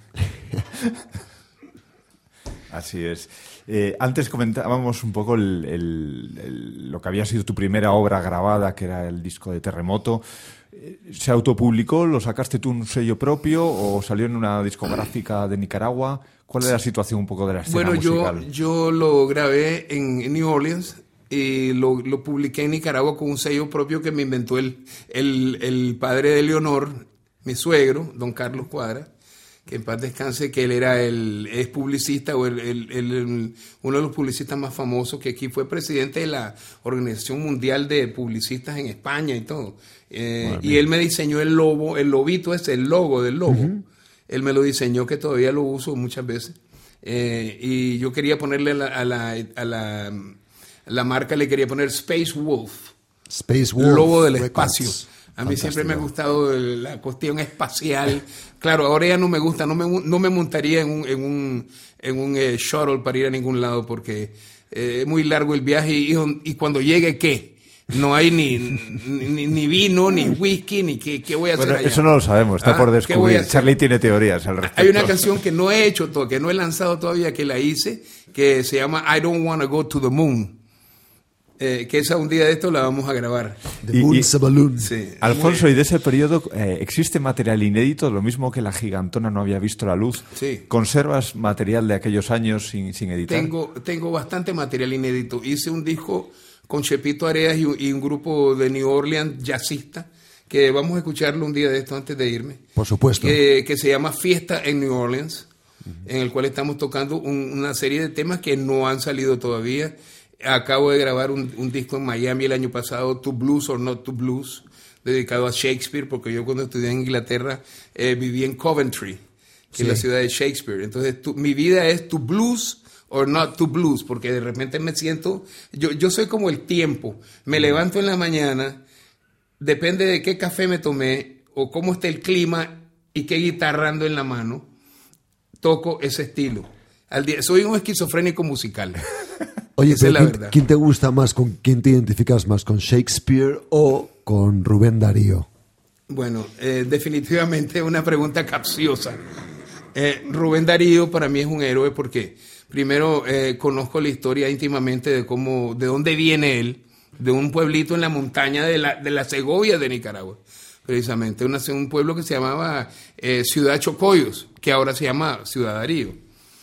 Así es. Eh, antes comentábamos un poco el, el, el, lo que había sido tu primera obra grabada, que era el disco de Terremoto. ¿Se autopublicó? ¿Lo sacaste tú en un sello propio o salió en una discográfica de Nicaragua? ¿Cuál era la situación un poco de la escena bueno, musical? Bueno, yo, yo lo grabé en, en New Orleans. Y lo, lo publiqué en Nicaragua con un sello propio que me inventó el, el, el padre de Leonor, mi suegro, don Carlos Cuadra, que en paz descanse, que él era el es publicista, o el, el, el, el, uno de los publicistas más famosos, que aquí fue presidente de la Organización Mundial de Publicistas en España y todo. Eh, bueno, y él me diseñó el logo, el lobito ese, el logo del logo. Uh-huh. Él me lo diseñó, que todavía lo uso muchas veces. Eh, y yo quería ponerle a la... A la, a la La marca le quería poner Space Wolf, Space Wolf lobo del Records. espacio. A mí Fantástico. Siempre me ha gustado el, la cuestión espacial. Claro, ahora ya no me gusta, no me, no me montaría en un, en un, en un eh, shuttle para ir a ningún lado, porque eh, es muy largo el viaje, y, y cuando llegue, ¿qué? No hay ni, ni, ni vino, ni whisky, ni qué, qué voy a hacer bueno, allá. Eso no lo sabemos, está ¿Ah? por descubrir. Charlie tiene teorías al respecto. Hay una canción que no he hecho, que no he lanzado todavía, que la hice, que se llama I Don't Wanna Go to the Moon. Eh, que esa un día de esto la vamos a grabar. The Moon's a Balloon. Sí, Alfonso, muy... y de ese periodo eh, ¿existe material inédito? Lo mismo que La Gigantona no había visto la luz. Sí. ¿Conservas material de aquellos años sin, sin editar? Tengo, tengo bastante material inédito. Hice un disco con Chepito Areas y, y un grupo de New Orleans jazzista, que vamos a escucharlo un día de esto antes de irme. Por supuesto. Que, que se llama Fiesta en New Orleans, uh-huh. en el cual estamos tocando un, una serie de temas que no han salido todavía. Acabo de grabar un, un disco en Miami el año pasado, To Blues or Not To Blues, dedicado a Shakespeare, porque yo cuando estudié en Inglaterra eh, viví en Coventry, que sí. es la ciudad de Shakespeare. Entonces tu, mi vida es To Blues or Not To Blues, porque de repente me siento, yo, yo soy como el tiempo, me levanto en la mañana, depende de qué café me tomé o cómo está el clima y qué guitarra ando en la mano, toco ese estilo. Al día, soy un esquizofrénico musical. Oye, esa es la ¿quién, verdad. ¿quién te gusta más? ¿Con quién te identificas más? ¿Con Shakespeare o con Rubén Darío? Bueno, eh, definitivamente una pregunta capciosa. Eh, Rubén Darío para mí es un héroe porque primero eh, conozco la historia íntimamente de cómo, de dónde viene él, de un pueblito en la montaña de la, de la Segovia de Nicaragua, precisamente, una, un pueblo que se llamaba eh, Ciudad Chocoyos, que ahora se llama Ciudad Darío.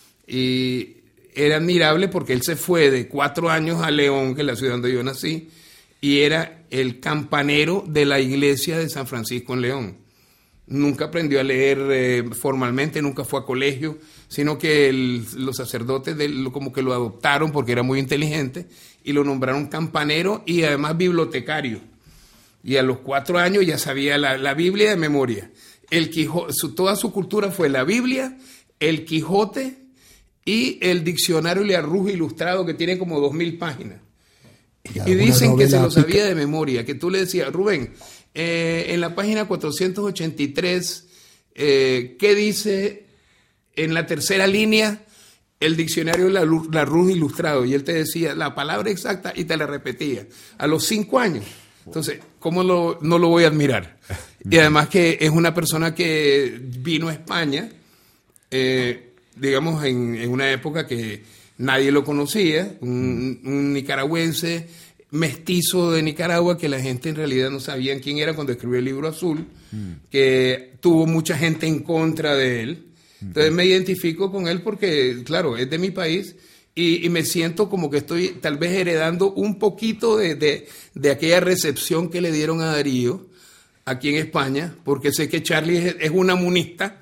Y era admirable porque él se fue de cuatro años a León, que es la ciudad donde yo nací, y era el campanero de la iglesia de San Francisco en León. Nunca aprendió a leer eh, formalmente, nunca fue a colegio, sino que el, los sacerdotes de, como que lo adoptaron porque era muy inteligente y lo nombraron campanero y además bibliotecario. Y a los cuatro años ya sabía la, la Biblia de memoria. El Quijote, su, toda su cultura fue la Biblia, el Quijote y el diccionario Le Arrujo ilustrado, que tiene como dos mil páginas. Y, y dicen que se lo sabía de memoria, que tú le decías, Rubén, eh, en la página cuatrocientos ochenta y tres, eh, ¿qué dice en la tercera línea el diccionario Le Arrujo ilustrado? Y él te decía la palabra exacta y te la repetía a los cinco años. Entonces, ¿cómo lo, no lo voy a admirar? Y además que es una persona que vino a España, eh, digamos, en, en una época que nadie lo conocía, un, un nicaragüense mestizo de Nicaragua que la gente en realidad no sabía quién era cuando escribió el Libro Azul, mm. que tuvo mucha gente en contra de él. Entonces mm. me identifico con él porque, claro, es de mi país y, y me siento como que estoy tal vez heredando un poquito de, de, de aquella recepción que le dieron a Darío aquí en España, porque sé que Charlie es, es un amunista.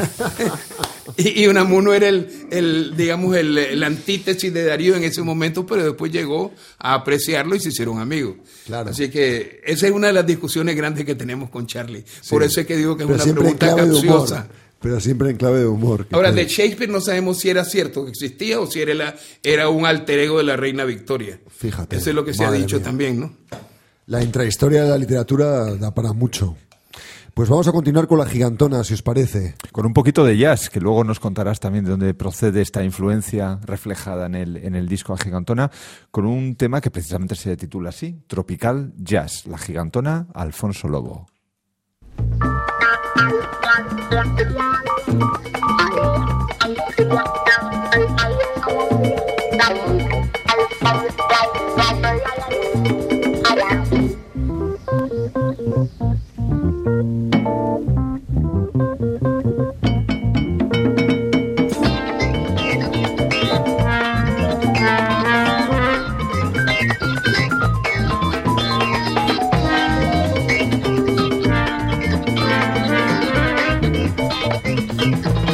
Y, y Unamuno era el, el digamos, el, el antítesis de Darío en ese momento, pero después llegó a apreciarlo y se hicieron amigos. Claro. Así que esa es una de las discusiones grandes que tenemos con Charlie. Sí. Por eso es que digo que es pero una pregunta capciosa. Pero siempre en clave de humor. Ahora, de Shakespeare no sabemos si era cierto que existía o si era, la, era un alter ego de la reina Victoria. Fíjate. Eso es lo que se ha dicho mía. también, ¿no? La intrahistoria de la literatura da para mucho. Pues vamos a continuar con La Gigantona, si os parece. Con un poquito de jazz, que luego nos contarás también de dónde procede esta influencia reflejada en el, en el disco La Gigantona, con un tema que precisamente se titula así, Tropical Jazz, La Gigantona, Alfonso Lobo. Thank you.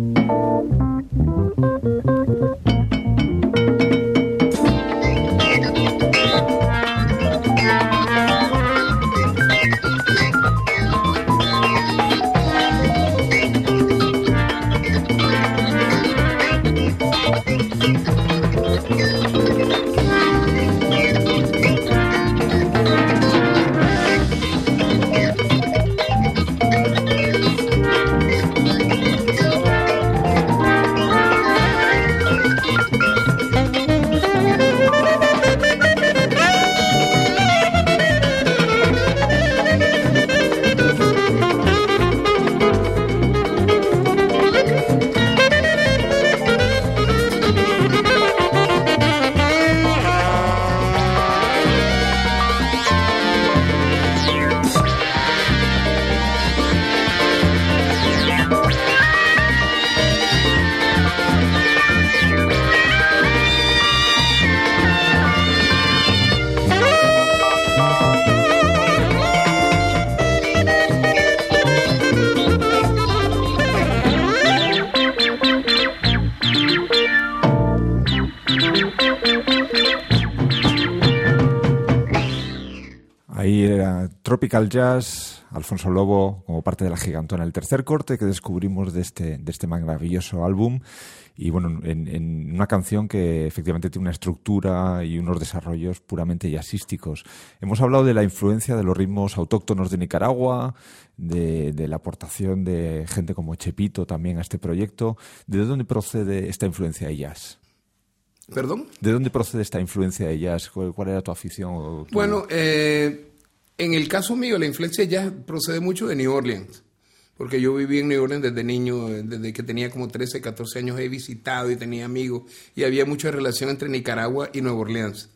Tropical Jazz, Alfonso Lobo como parte de La Gigantona, el tercer corte que descubrimos de este, de este maravilloso álbum, y bueno, en, en una canción que efectivamente tiene una estructura y unos desarrollos puramente jazzísticos. Hemos hablado de la influencia de los ritmos autóctonos de Nicaragua, de, de la aportación de gente como Chepito también a este proyecto. ¿De dónde procede esta influencia de jazz? ¿Perdón? ¿De dónde procede esta influencia de jazz? ¿Cuál, cuál era tu afición? O tu... Bueno, eh... en el caso mío, la influencia ya procede mucho de New Orleans, porque yo viví en New Orleans desde niño, desde que tenía como trece, catorce años he visitado y tenía amigos, y había mucha relación entre Nicaragua y Nueva Orleans,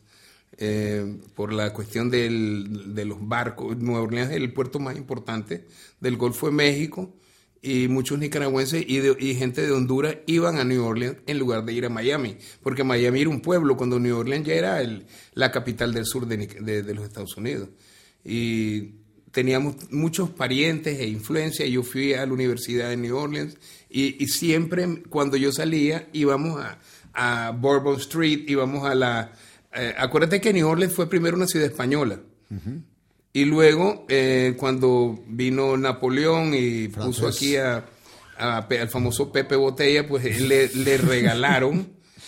eh, por la cuestión del, de los barcos. Nueva Orleans es el puerto más importante del Golfo de México, y muchos nicaragüenses y, de, y gente de Honduras iban a New Orleans en lugar de ir a Miami, porque Miami era un pueblo, cuando New Orleans ya era el, la capital del sur de, de, de los Estados Unidos. Y teníamos muchos parientes e influencia. Yo fui a la Universidad de New Orleans y, y siempre cuando yo salía íbamos a, a Bourbon Street, íbamos a la... Eh, acuérdate que New Orleans fue primero una ciudad española. Uh-huh. Y luego eh, cuando vino Napoleón y Francés. puso aquí a, a, al famoso Pepe Botella, pues le, le regalaron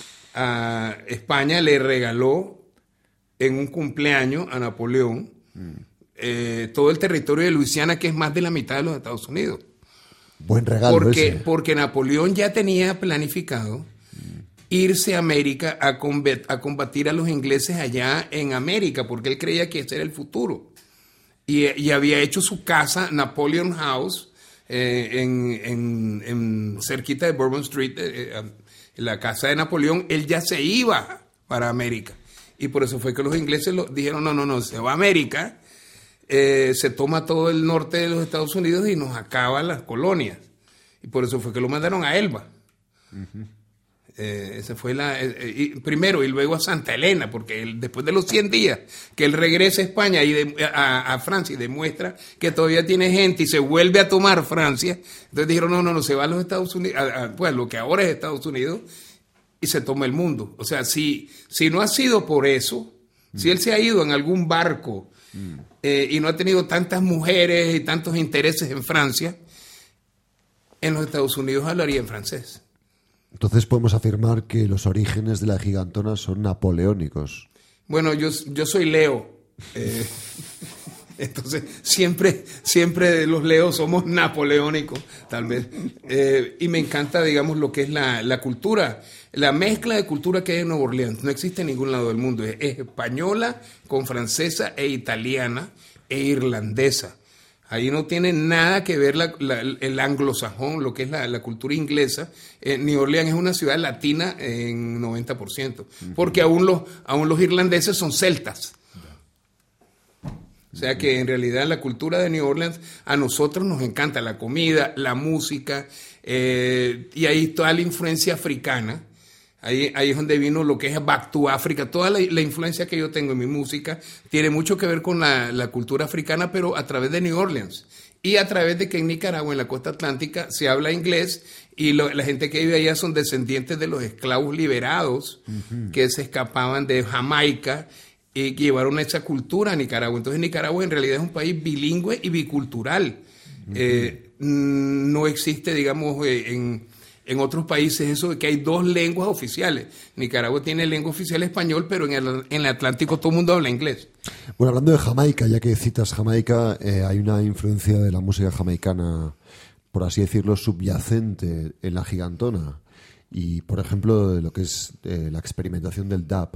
a España, le regaló en un cumpleaños a Napoleón Eh, todo el territorio de Luisiana, que es más de la mitad de los Estados Unidos. Buen regalo porque, ese. porque Napoleón ya tenía planificado mm. irse a América a, combat, a combatir a los ingleses allá en América, porque él creía que ese era el futuro. Y, y había hecho su casa, Napoleon House, eh, en, en, en cerquita de Bourbon Street, eh, eh, la casa de Napoleón. Él ya se iba para América. Y por eso fue que los ingleses lo, dijeron, no, no, no, se va a América, eh, se toma todo el norte de los Estados Unidos y nos acaba las colonias. Y por eso fue que lo mandaron a Elba. Uh-huh. Eh, esa fue la eh, y primero y luego a Santa Elena, porque él, después de los cien días que él regresa a España y de, a, a Francia y demuestra que todavía tiene gente y se vuelve a tomar Francia, entonces dijeron, no, no, no, se va a los Estados Unidos, a, a, pues lo que ahora es Estados Unidos, y se toma el mundo. O sea, si, si no ha sido por eso, mm. si él se ha ido en algún barco mm. eh, y no ha tenido tantas mujeres y tantos intereses en Francia, en los Estados Unidos hablaría en francés. Entonces podemos afirmar que los orígenes de La Gigantona son napoleónicos. Bueno, yo, yo soy Leo. Eh, entonces, siempre, siempre los Leos somos napoleónicos, tal vez. Eh, y me encanta, digamos, lo que es la, la cultura, la mezcla de cultura que hay en Nueva Orleans. No existe en ningún lado del mundo. Es, es española con francesa e italiana e irlandesa. Ahí no tiene nada que ver la, la, el anglosajón, lo que es la, la cultura inglesa. Eh, New Orleans es una ciudad latina en noventa por ciento, porque aún los, aún los irlandeses son celtas. O sea que en realidad la cultura de New Orleans a nosotros nos encanta la comida, la música, eh, y ahí toda la influencia africana. Ahí, ahí es donde vino lo que es Back to Africa. Toda la, la influencia que yo tengo en mi música tiene mucho que ver con la, la cultura africana, pero a través de New Orleans. y a través de que en Nicaragua, en la costa atlántica, se habla inglés y lo, la gente que vive allá son descendientes de los esclavos liberados uh-huh. que se escapaban de Jamaica y que llevaron esa cultura a Nicaragua. Entonces Nicaragua en realidad es un país bilingüe y bicultural. Uh-huh. Eh, no existe, digamos, en, en otros países eso de que hay dos lenguas oficiales. Nicaragua tiene lengua oficial español, pero en el, en el Atlántico todo el mundo habla inglés. Bueno, hablando de Jamaica, ya que citas Jamaica, eh, hay una influencia de la música jamaicana, por así decirlo, subyacente en la gigantona. Y, por ejemplo, de lo que es eh, la experimentación del dub.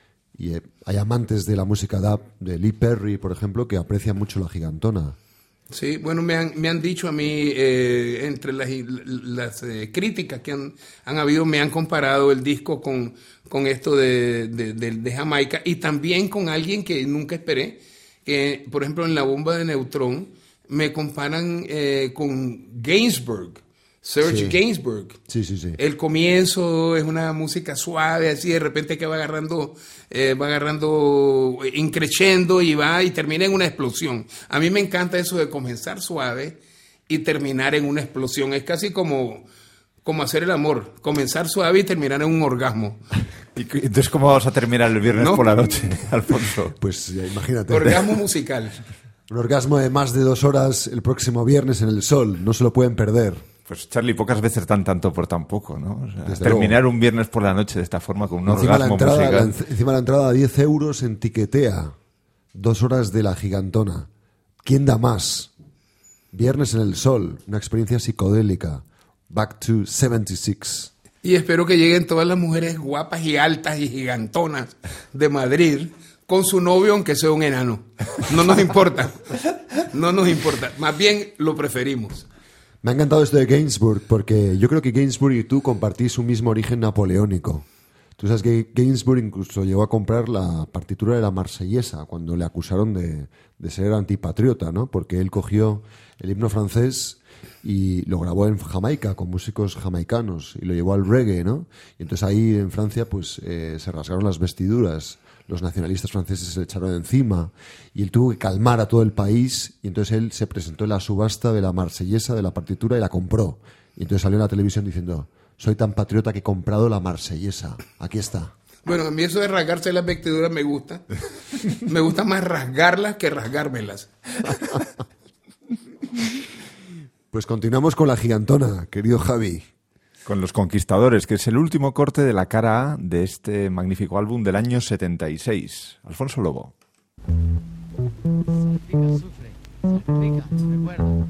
Y eh, hay amantes de la música dub, de Lee Perry, por ejemplo, que aprecian mucho la gigantona. Sí, bueno, me han, me han dicho a mí, eh, entre las, las eh, críticas que han, han habido, me han comparado el disco con, con esto de, de, de, de Jamaica y también con alguien que nunca esperé, que, por ejemplo, en La Bomba de Neutrón, me comparan eh, con Gainsbourg, Serge sí. Gainsbourg. Sí, sí, sí. El comienzo es una música suave, así de repente que va agarrando, eh, va agarrando, increciendo y va y termina en una explosión. A mí me encanta eso de comenzar suave y terminar en una explosión. Es casi como, como hacer el amor, comenzar suave y terminar en un orgasmo. ¿Y entonces cómo vamos a terminar el viernes ¿No? por la noche, Alfonso? Pues ya, imagínate. Orgasmo musical. Un orgasmo de más de dos horas el próximo viernes en el Sol. No se lo pueden perder. Pues, Charlie, pocas veces dan tanto por tan poco, ¿no? O sea, terminar luego. un viernes por la noche de esta forma con un encima orgasmo la entrada, musical. La, encima la entrada a diez euros en Tiquetea. Dos horas de la gigantona. ¿Quién da más? Viernes en el Sol. Una experiencia psicodélica. Back to setenta y seis. Y espero que lleguen todas las mujeres guapas y altas y gigantonas de Madrid con su novio, aunque sea un enano. No nos importa. No nos importa. Más bien lo preferimos. Me ha encantado esto de Gainsbourg, porque yo creo que Gainsbourg y tú compartís un mismo origen napoleónico. Tú sabes que Gainsbourg incluso llegó a comprar la partitura de la Marsellesa cuando le acusaron de, de ser antipatriota, ¿no? Porque él cogió el himno francés y lo grabó en Jamaica con músicos jamaicanos y lo llevó al reggae, ¿no? Y entonces ahí en Francia pues eh, se rasgaron las vestiduras. Los nacionalistas franceses se le echaron encima y él tuvo que calmar a todo el país y entonces él se presentó en la subasta de la Marsellesa, de la partitura, y la compró. Y entonces salió en la televisión diciendo: soy tan patriota que he comprado la Marsellesa. Aquí está. Bueno, a mí eso de rasgarse las vestiduras me gusta. Me gusta más rasgarlas que rasgármelas. Pues continuamos con la gigantona, querido Javi. Con Los Conquistadores, que es el último corte de la cara A de este magnífico álbum del año setenta y seis. Alfonso Lobo. Sufre, sufre, recuerda.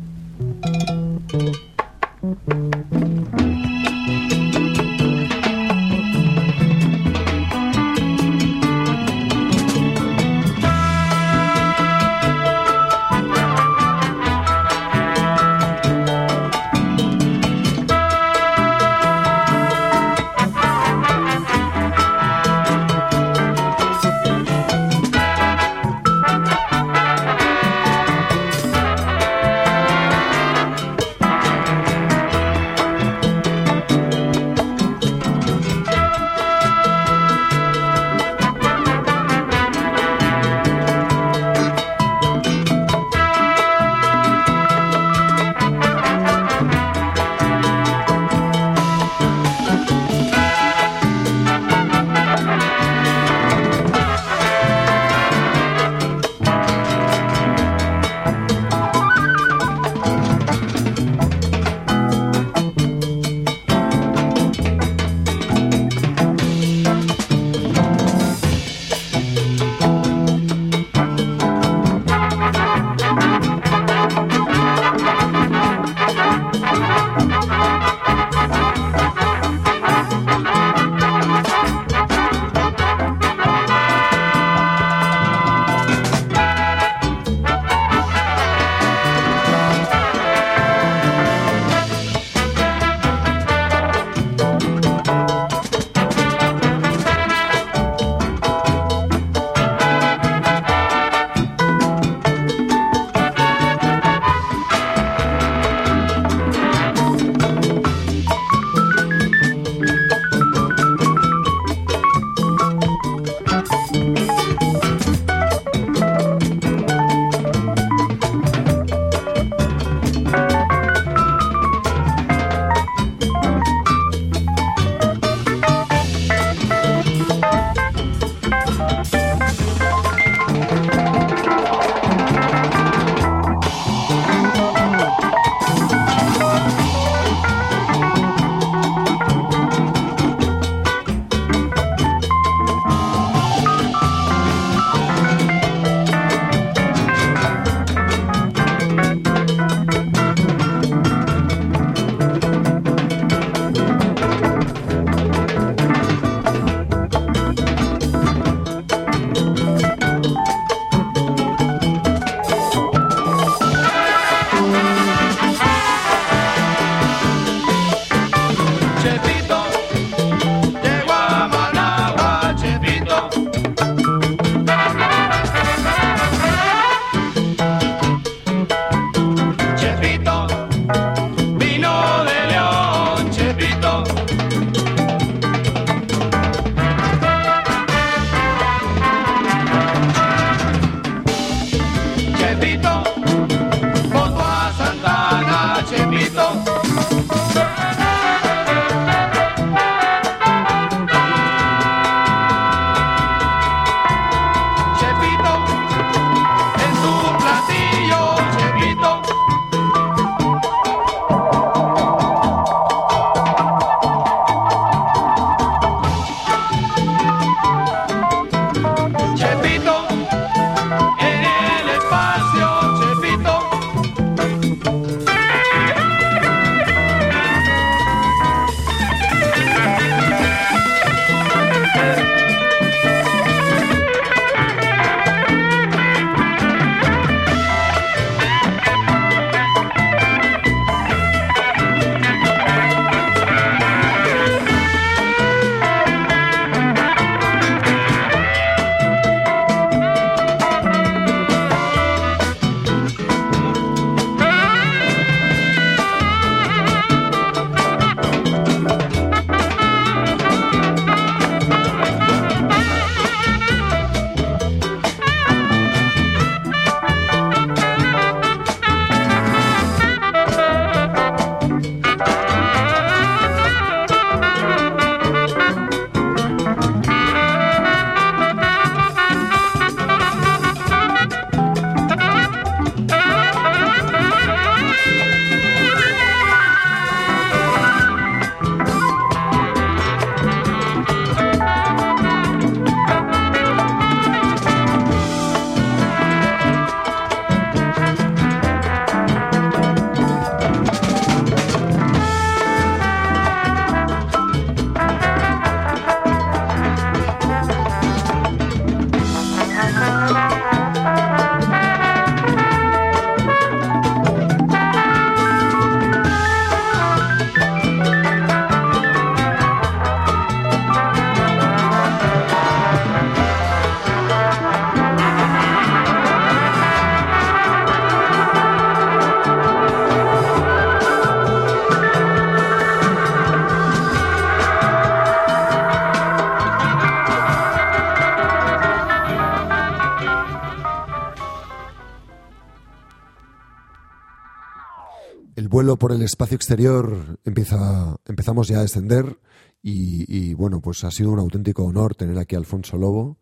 vuelo por el espacio exterior empieza, empezamos ya a descender y, y bueno, pues ha sido un auténtico honor tener aquí a Alfonso Lobo.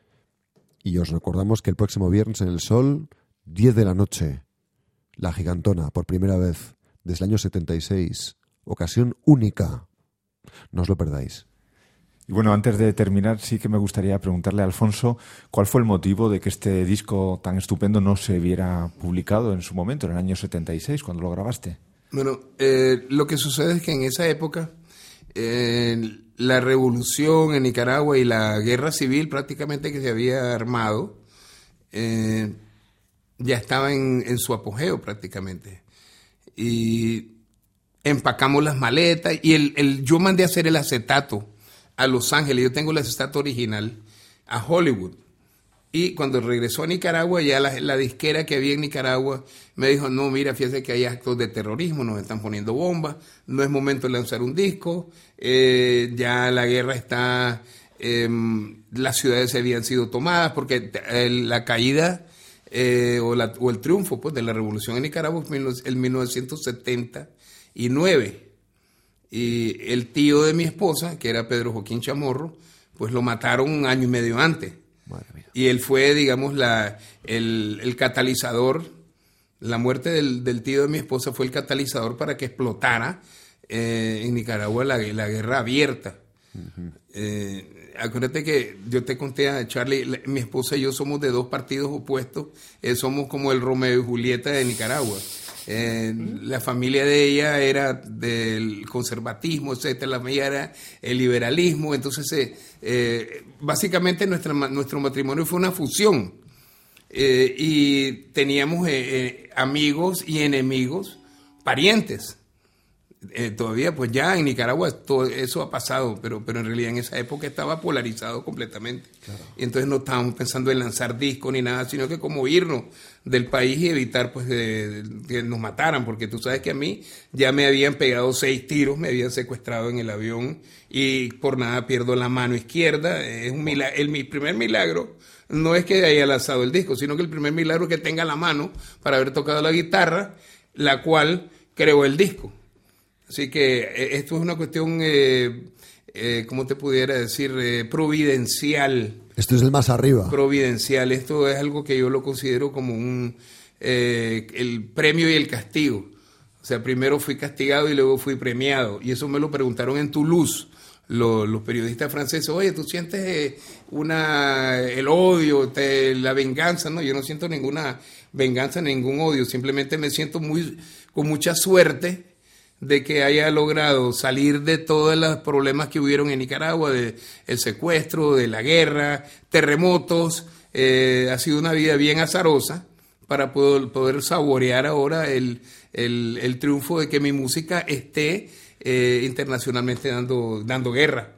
Y os recordamos que el próximo viernes en El Sol, diez de la noche, La Gigantona, por primera vez desde el año setenta y seis. Ocasión única. No os lo perdáis. Y bueno, antes de terminar, sí que me gustaría preguntarle a Alfonso cuál fue el motivo de que este disco tan estupendo no se viera publicado en su momento, en el año setenta y seis, cuando lo grabaste. Bueno, eh, lo que sucede es que en esa época eh, la revolución en Nicaragua y la guerra civil prácticamente que se había armado eh, ya estaba en, en su apogeo prácticamente. Y empacamos las maletas y el, el, yo mandé a hacer el acetato a Los Ángeles. Yo tengo el acetato original a Hollywood. Y cuando regresó a Nicaragua, ya la, la disquera que había en Nicaragua me dijo, no, mira, fíjate que hay actos de terrorismo, nos están poniendo bombas, no es momento de lanzar un disco, eh, ya la guerra está, eh, las ciudades habían sido tomadas, porque el, la caída eh, o, la, o el triunfo pues, de la revolución en Nicaragua fue en mil novecientos setenta y nueve. Y el tío de mi esposa, que era Pedro Joaquín Chamorro, pues lo mataron un año y medio antes. Y él fue, digamos, la, el, el catalizador, la muerte del, del tío de mi esposa fue el catalizador para que explotara eh, en Nicaragua la, la guerra abierta. Uh-huh. Eh, acuérdate que yo te conté a Charlie, la, mi esposa y yo somos de dos partidos opuestos, eh, somos como el Romeo y Julieta de Nicaragua. Eh, la familia de ella era del conservatismo, etcétera, la mía era el liberalismo, entonces eh, eh, básicamente nuestra, nuestro matrimonio fue una fusión eh, y teníamos eh, eh, amigos y enemigos, parientes. Eh, todavía pues ya en Nicaragua todo eso ha pasado, pero, pero en realidad en esa época estaba polarizado completamente. Claro. Y entonces no estábamos pensando en lanzar discos ni nada, sino que como irnos del país y evitar pues de, de, que nos mataran, porque tú sabes que a mí ya me habían pegado seis tiros, me habían secuestrado en el avión y por nada pierdo la mano izquierda. Es un milagro, el, mi primer milagro no es que haya lanzado el disco, sino que el primer milagro es que tenga la mano para haber tocado la guitarra, la cual creó el disco. Así que eh, esto es una cuestión, eh, eh, ¿cómo te pudiera decir? Eh, providencial. Esto es el más arriba. Providencial. Esto es algo que yo lo considero como un eh, el premio y el castigo. O sea, primero fui castigado y luego fui premiado. Y eso me lo preguntaron en Toulouse los, los periodistas franceses. Oye, ¿tú sientes eh, una el odio, te, la venganza? No, yo no siento ninguna venganza, ningún odio. Simplemente me siento muy con mucha suerte de que haya logrado salir de todos los problemas que hubieron en Nicaragua, de el secuestro, de la guerra, terremotos. Eh, ha sido una vida bien azarosa para poder, poder saborear ahora el, el, el triunfo de que mi música esté eh, internacionalmente dando, dando guerra.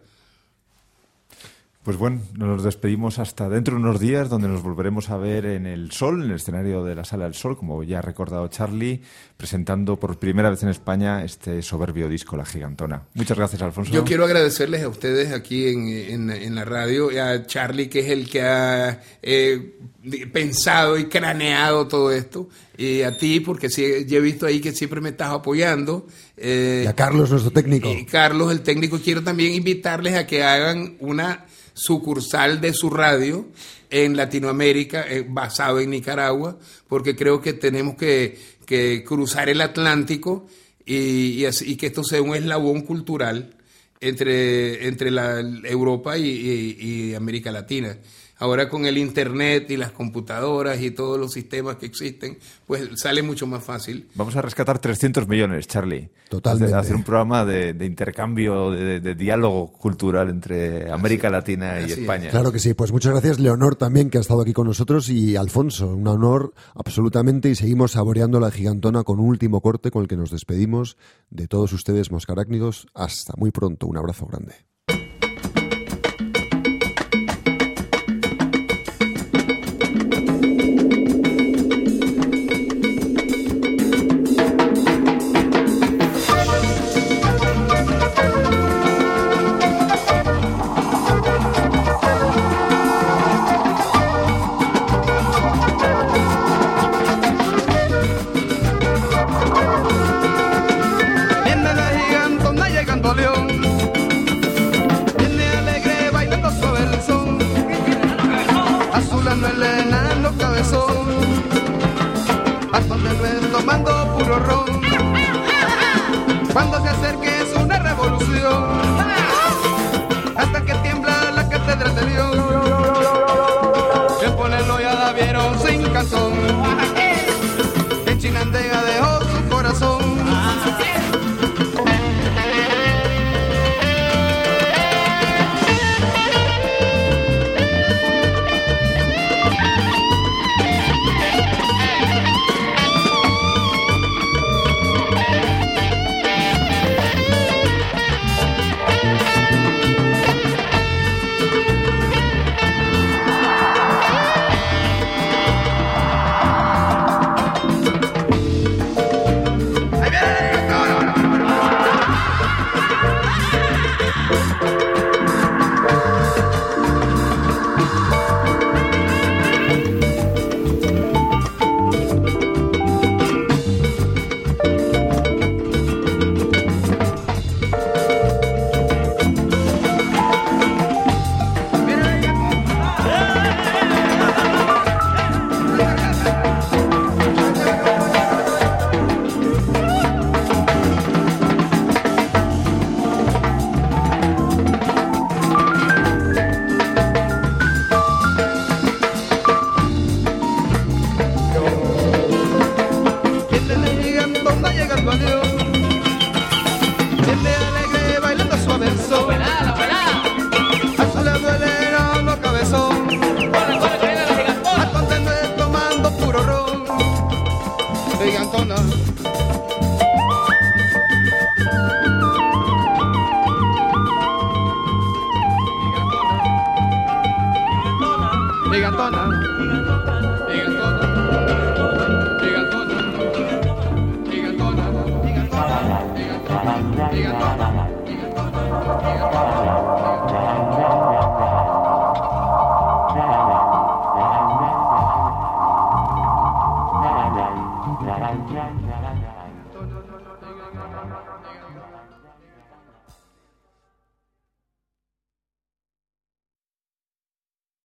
Pues bueno, nos despedimos hasta dentro de unos días, donde nos volveremos a ver en El Sol, en el escenario de la Sala del Sol, como ya ha recordado Charlie, presentando por primera vez en España este soberbio disco, La Gigantona. Muchas gracias, Alfonso. Yo quiero agradecerles a ustedes aquí en, en, en la radio, a Charlie, que es el que ha eh, pensado y craneado todo esto, y a ti, porque sí, yo he visto ahí que siempre me estás apoyando. Eh, y a Carlos, nuestro técnico. Y Carlos, el técnico. Quiero también invitarles a que hagan una sucursal de su radio en Latinoamérica, eh, basado en Nicaragua, porque creo que tenemos que, que cruzar el Atlántico y, y, así, y que esto sea un eslabón cultural entre, entre la Europa y, y, y América Latina. Ahora con el internet y las computadoras y todos los sistemas que existen, pues sale mucho más fácil. Vamos a rescatar trescientos millones, Charlie. Totalmente. De hacer un programa de, de intercambio, de, de diálogo cultural entre América Así, Latina y España. Es. Claro que sí. Pues muchas gracias, Leonor, también, que ha estado aquí con nosotros, y Alfonso. Un honor absolutamente, y seguimos saboreando La Gigantona con un último corte con el que nos despedimos de todos ustedes, moscarácnidos. Hasta muy pronto. Un abrazo grande. tomando puro ron. Cuando se acerque es una revolución.